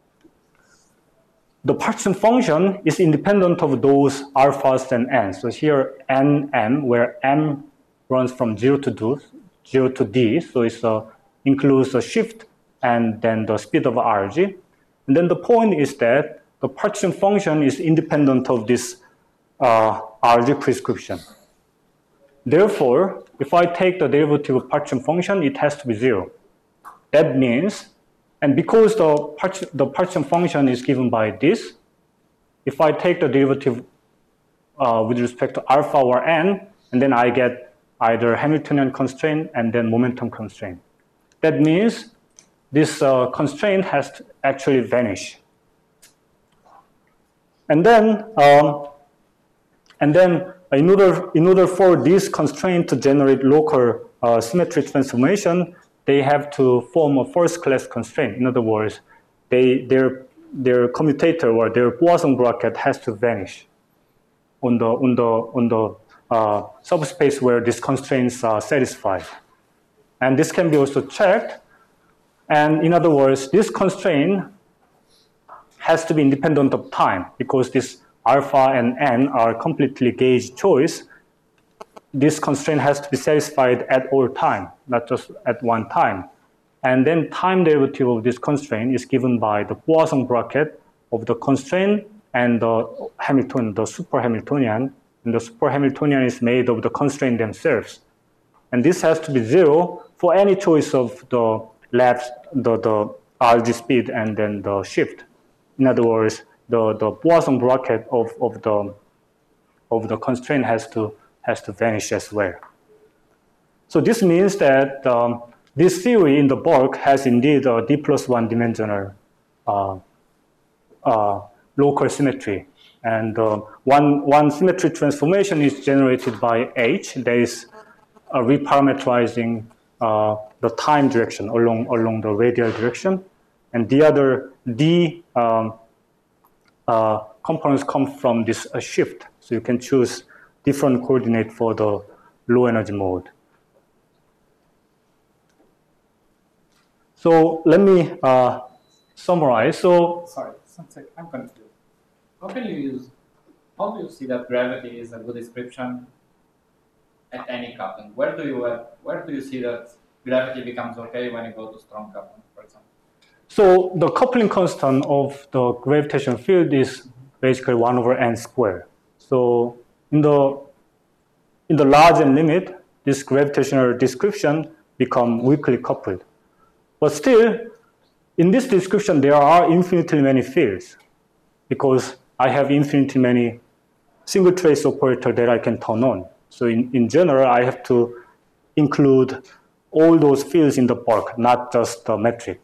the partition function is independent of those alphas and n's. So here nm, where m runs from 0 to d, so it includes a shift and then the speed of RG. And then the point is that the partition function is independent of this RG prescription. Therefore, if I take the derivative of partition function, it has to be 0. That means, and because the partition function is given by this, if I take the derivative with respect to alpha or n, and then I get either Hamiltonian constraint and then momentum constraint. That means this constraint has to actually vanish. And then in order for this constraint to generate local symmetry transformation, they have to form a first-class constraint. In other words, their commutator or their Poisson bracket has to vanish on the subspace where these constraints are satisfied. And this can be also checked. And in other words, this constraint has to be independent of time, because this alpha and n are completely gauge choice. This constraint has to be satisfied at all time, not just at one time. And then time derivative of this constraint is given by the Poisson bracket of the constraint and the Hamiltonian, the super Hamiltonian. And the super Hamiltonian is made of the constraint themselves. And this has to be 0 for any choice of the labs, the RG speed and then the shift. In other words, the Poisson bracket of the constraint has to vanish as well. So this means that this theory in the bulk has indeed a d+1 dimensional local symmetry. And one symmetry transformation is generated by H, that is reparameterizing the time direction along the radial direction. And the other D components come from this shift. So you can choose different coordinate for the low energy mode. So let me summarize. So sorry, I'm confused. How do you see that gravity is a good description at any coupling? Where do you see that gravity becomes okay when you go to strong coupling, for example? So the coupling constant of the gravitational field is basically 1 over n squared. So in the large n limit, this gravitational description become weakly coupled. But still, in this description, there are infinitely many fields, because I have infinitely many single trace operator that I can turn on. So in general, I have to include all those fields in the bulk, not just the metric.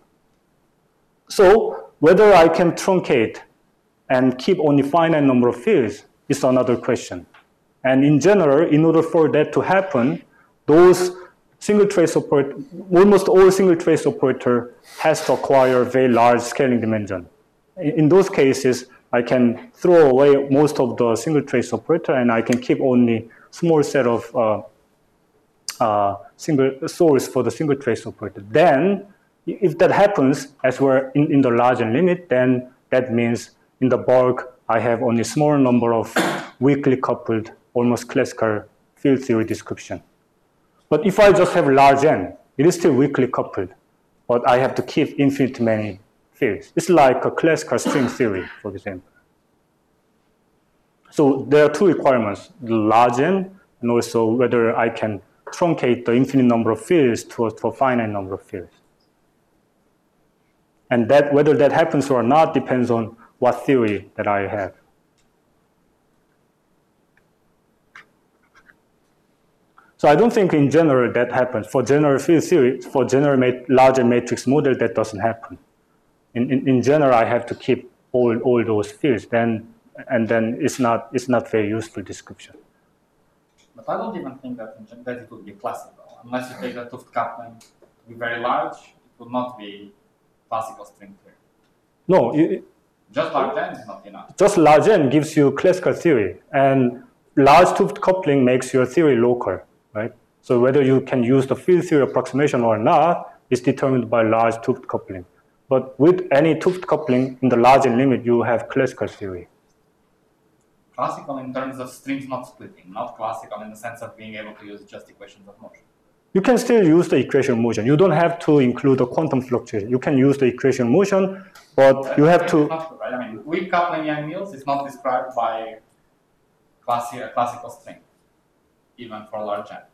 So whether I can truncate and keep only finite number of fields is another question. And in general, in order for that to happen, those single trace operator, almost all single trace operator has to acquire very large scaling dimension. In those cases, I can throw away most of the single trace operator and I can keep only small set of single source for the single trace operator. Then, if that happens, as we're in the large and limit, then that means in the bulk, I have only small number of weakly coupled, almost classical field theory description. But if I just have large n, it is still weakly coupled, but I have to keep infinite many fields. It's like a classical string theory, for example. So there are two requirements, the large n, and also whether I can truncate the infinite number of fields to a finite number of fields. And that whether that happens or not depends on what theory that I have. So I don't think in general that happens. For general field theory, for general larger matrix model, that doesn't happen. In general, I have to keep all those fields, and then it's not very useful description. But I don't even think that it would be classical. Unless you take the 't Hooft coupling to be very large, it would not be classical string theory. No. Just large n is not enough. Just large n gives you classical theory, and large 't Hooft coupling makes your theory local, right? So whether you can use the field theory approximation or not is determined by large 't Hooft coupling. But with any 't Hooft coupling in the large and limit, you have classical theory. Classical in terms of strings not splitting, not classical in the sense of being able to use just equations of motion. You can still use the equation of motion. You don't have to include the quantum fluctuation. You can use the equation of motion, but you have to. Not right. I mean, weak coupling Yang-Mills is not described by a classical string, even for large n.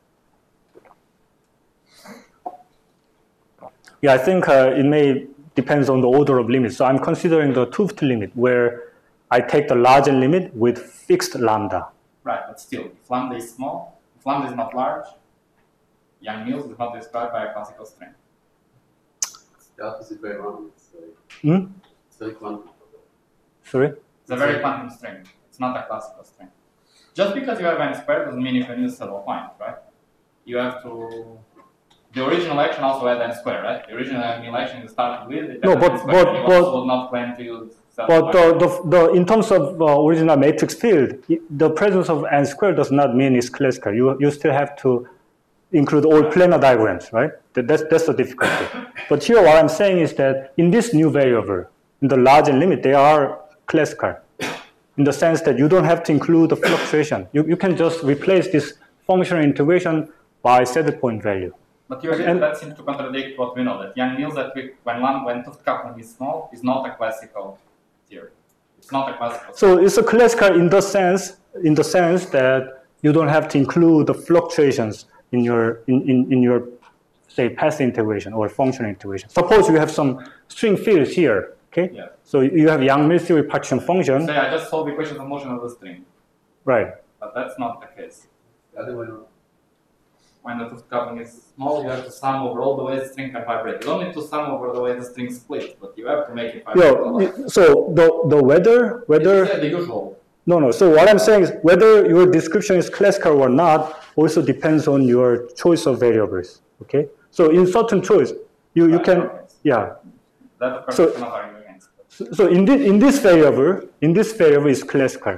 Yeah, I think it may depends on the order of limits. So I'm considering the 't Hooft limit, where I take the large n limit with fixed lambda. Right, but still, if lambda is small, if lambda is not large, Yang-Mills is not described by a classical string. It's the opposite way around. It's very quantum. Sorry? It's a very quantum string. It's not a classical string. Just because you have n squared doesn't mean you can use several points, right? You have to. The original action also had n squared, right? The original action you started with. It No, but will not claim to use. But in terms of original matrix field, the presence of n squared does not mean it's classical. You still have to include all planar diagrams, right? That's the difficulty. But here what I'm saying is that in this new variable, in the large and limit, they are classical in the sense that you don't have to include the fluctuation. You can just replace this functional integration by set point value. But that seems to contradict what we know, that Yang-Mills that when 't Hooft coupling is small is not a classical theory. It's not a classical. So it's a classical in the sense that you don't have to include the fluctuations in your say path integration or functional integration. Suppose you have some string fields here, okay? Yeah. So you have Yang-Mills theory partition function. Say I just solve equations of motion of the string. Right. But that's not the case. The other way around. When the 't Hooft coupling is small, you have to sum over all the ways the string can vibrate. You don't need to sum over the way the string splits, but you have to make it vibrate. Yeah, so the whether it's the usual. No. So what I'm saying is whether your description is classical or not also depends on your choice of variables. Okay. So in certain choice, you can yeah. That of course So- is not arguing against. So in this variable is classical.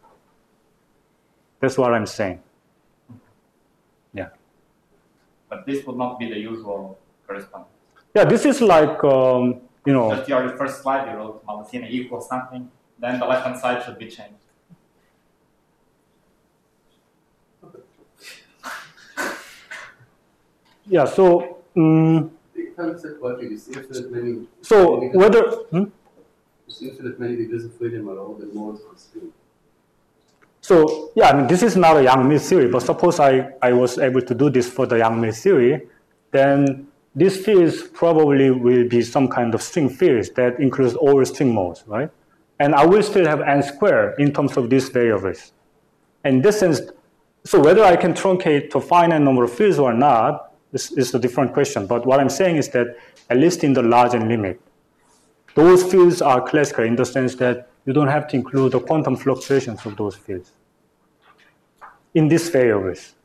That's what I'm saying. Yeah. But this would not be the usual correspondence. Yeah. This is like Just your first slide, you wrote Malvicino equals something, then the left-hand side should be changed. yeah. So. The concept what you see infinite many. So whether It's infinite many degrees of freedom are all the modes of the string. So yeah, I mean this is not a Yang-Mills theory, but suppose I was able to do this for the Yang-Mills theory, then these fields probably will be some kind of string fields that includes all string modes, right? and I will still have n squared in terms of these variables. And in this sense, so whether I can truncate to finite number of fields or not is a different question. But what I'm saying is that at least in the large n limit, those fields are classical in the sense that you don't have to include the quantum fluctuations of those fields in these variables.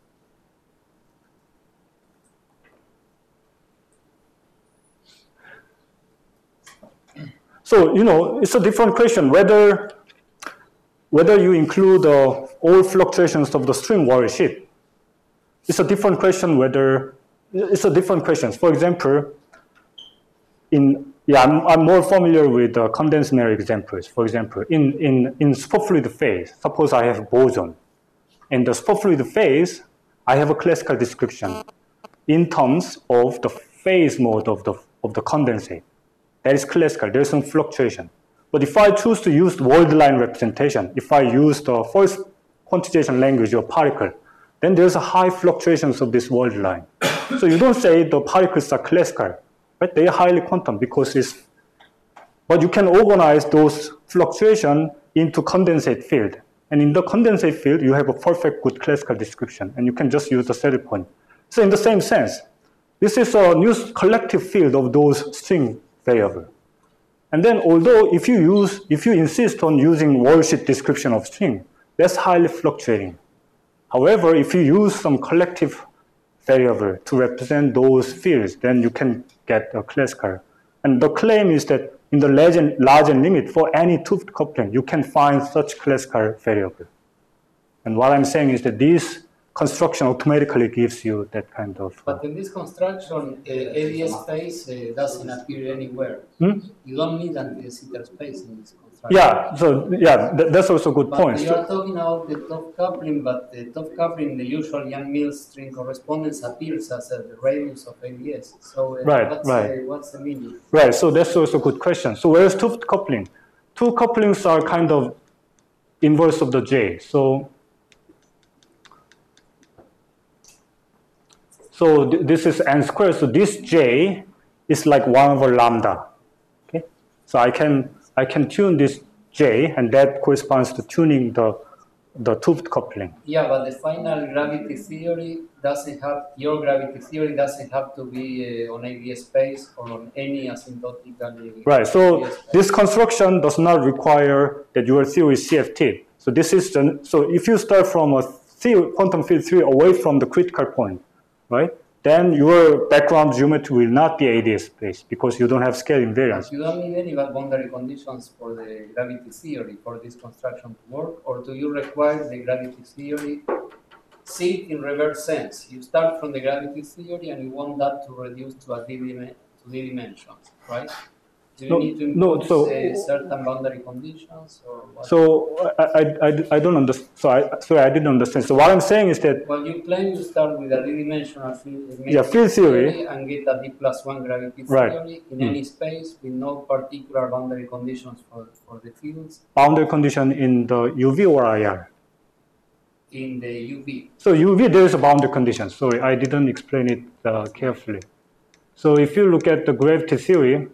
So, you know, it's a different question whether you include all fluctuations of the string worldsheet. It's a different question whether, it's a different question. For example, I'm more familiar with condensed matter examples. For example, in superfluid phase, suppose I have boson. In the superfluid phase, I have a classical description in terms of the phase mode of the condensate. That is classical, there's some fluctuation. But if I choose to use the world line representation, if I use the first quantization language of particle, then there's a high fluctuations of this world line. So you don't say the particles are classical, right? They are highly quantum because but you can organize those fluctuations into condensate field. And in the condensate field, you have a perfect good classical description, and you can just use the saddle point. So in the same sense, this is a new collective field of those string variable. And then although if you insist on using worldsheet description of string, that's highly fluctuating. However, if you use some collective variable to represent those fields, then you can get a classical. And the claim is that in the large n limit for any tooth coupling, you can find such classical variable. And what I'm saying is that this construction automatically gives you that kind of. But in this construction, ADS space doesn't appear anywhere. You don't need an de-Sitter space in this construction. Yeah, so yeah, that's also a good point. You are talking about the top coupling, but the top coupling, the usual Yang-Mills string correspondence appears as the radius of ADS. So what's the meaning? Right, so that's also a good question. So where's two coupling? Two couplings are kind of inverse of the J. So this is n squared. So this J is like 1 over lambda. Okay, so I can tune this J, and that corresponds to tuning the toothed coupling. Yeah, but the final gravity theory doesn't have, your gravity theory doesn't have to be on ADS space or on any asymptotically. Right. So this construction does not require that your theory is CFT. So this is so if you start from a quantum field theory away from the critical point, right? Then your background geometry will not be ADS space because you don't have scale invariance. You don't need any boundary conditions for the gravity theory for this construction to work, or do you require the gravity theory? See it in reverse sense. You start from the gravity theory and you want that to reduce to D dimensions, right? Do you need to include certain boundary conditions or what? So I don't understand. Sorry, I didn't understand. So what I'm saying is that you claim you start with a D-dimensional field theory and get a D+1 gravity theory in any space with no particular boundary conditions for the fields. Boundary condition in the UV or IR? In the UV. So UV, there is a boundary condition. Sorry, I didn't explain it carefully. So if you look at the gravity theory,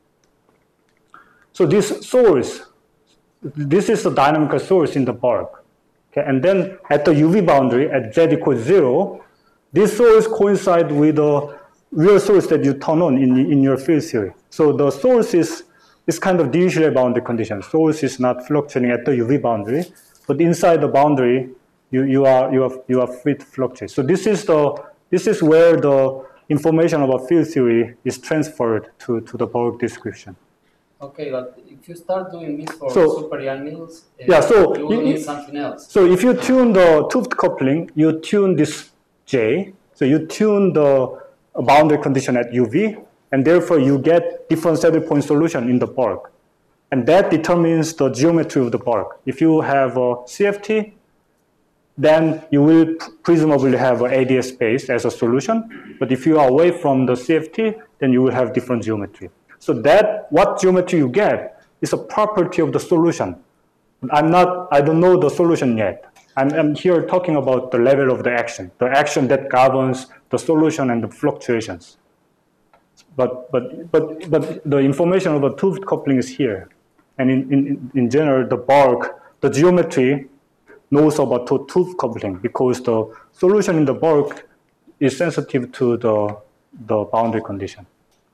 so this source, this is the dynamical source in the bulk. Okay, and then at the UV boundary, at Z equals 0, this source coincides with the real source that you turn on in your field theory. So the source is kind of de-Dirichlet boundary condition. Source is not fluctuating at the UV boundary, but inside the boundary, you are free to fluctuate. So this is where the information about field theory is transferred to the bulk description. Okay, but if you start doing this for super Yang-Mills, you will need something else. So if you tune the toothed coupling, you tune this J. So you tune the boundary condition at UV, and therefore you get different saddle point solution in the bulk. And that determines the geometry of the bulk. If you have a CFT, then you will presumably have an ADS space as a solution. But if you are away from the CFT, then you will have different geometry. So that what geometry you get is a property of the solution. I don't know the solution yet. I'm here talking about the level of the action that governs the solution and the fluctuations. But the information about toothed coupling is here. And in general, the bulk, the geometry knows about tooth coupling because the solution in the bulk is sensitive to the boundary condition.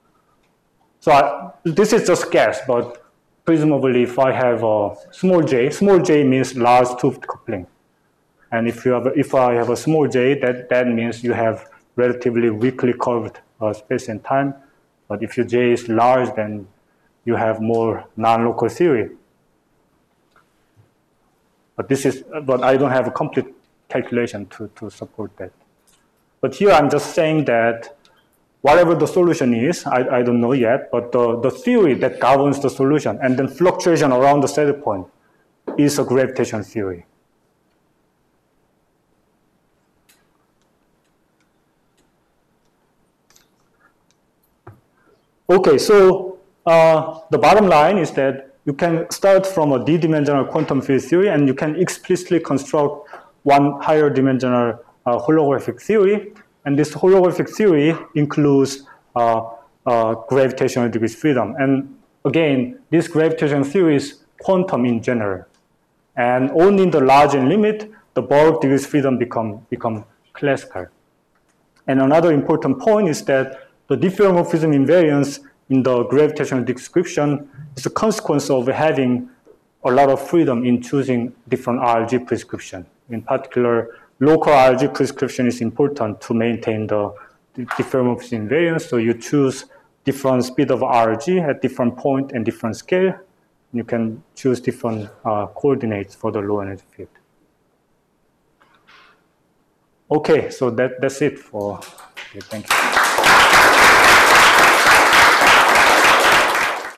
So this is just guess, but presumably if I have a small j means large tooth coupling. And if I have a small j, that means you have relatively weakly curved space and time. But if your j is large, then you have more non-local theory. But I don't have a complete calculation to support that. But here I'm just saying that whatever the solution is, I don't know yet, but the theory that governs the solution and then fluctuation around the saddle point is a gravitation theory. Okay, so the bottom line is that you can start from a d-dimensional quantum field theory and you can explicitly construct one higher dimensional holographic theory. And this holographic theory includes gravitational degrees freedom. And again, this gravitational theory is quantum in general. And only in the large n limit, the bulk degrees freedom become classical. And another important point is that the diffeomorphism invariance in the gravitational description is a consequence of having a lot of freedom in choosing different RG prescription. In particular, local RG prescription is important to maintain the diffeomorphism invariance. So you choose different speed of RG at different point and different scale. You can choose different coordinates for the low energy field. Okay, so that's it for, okay, thank you.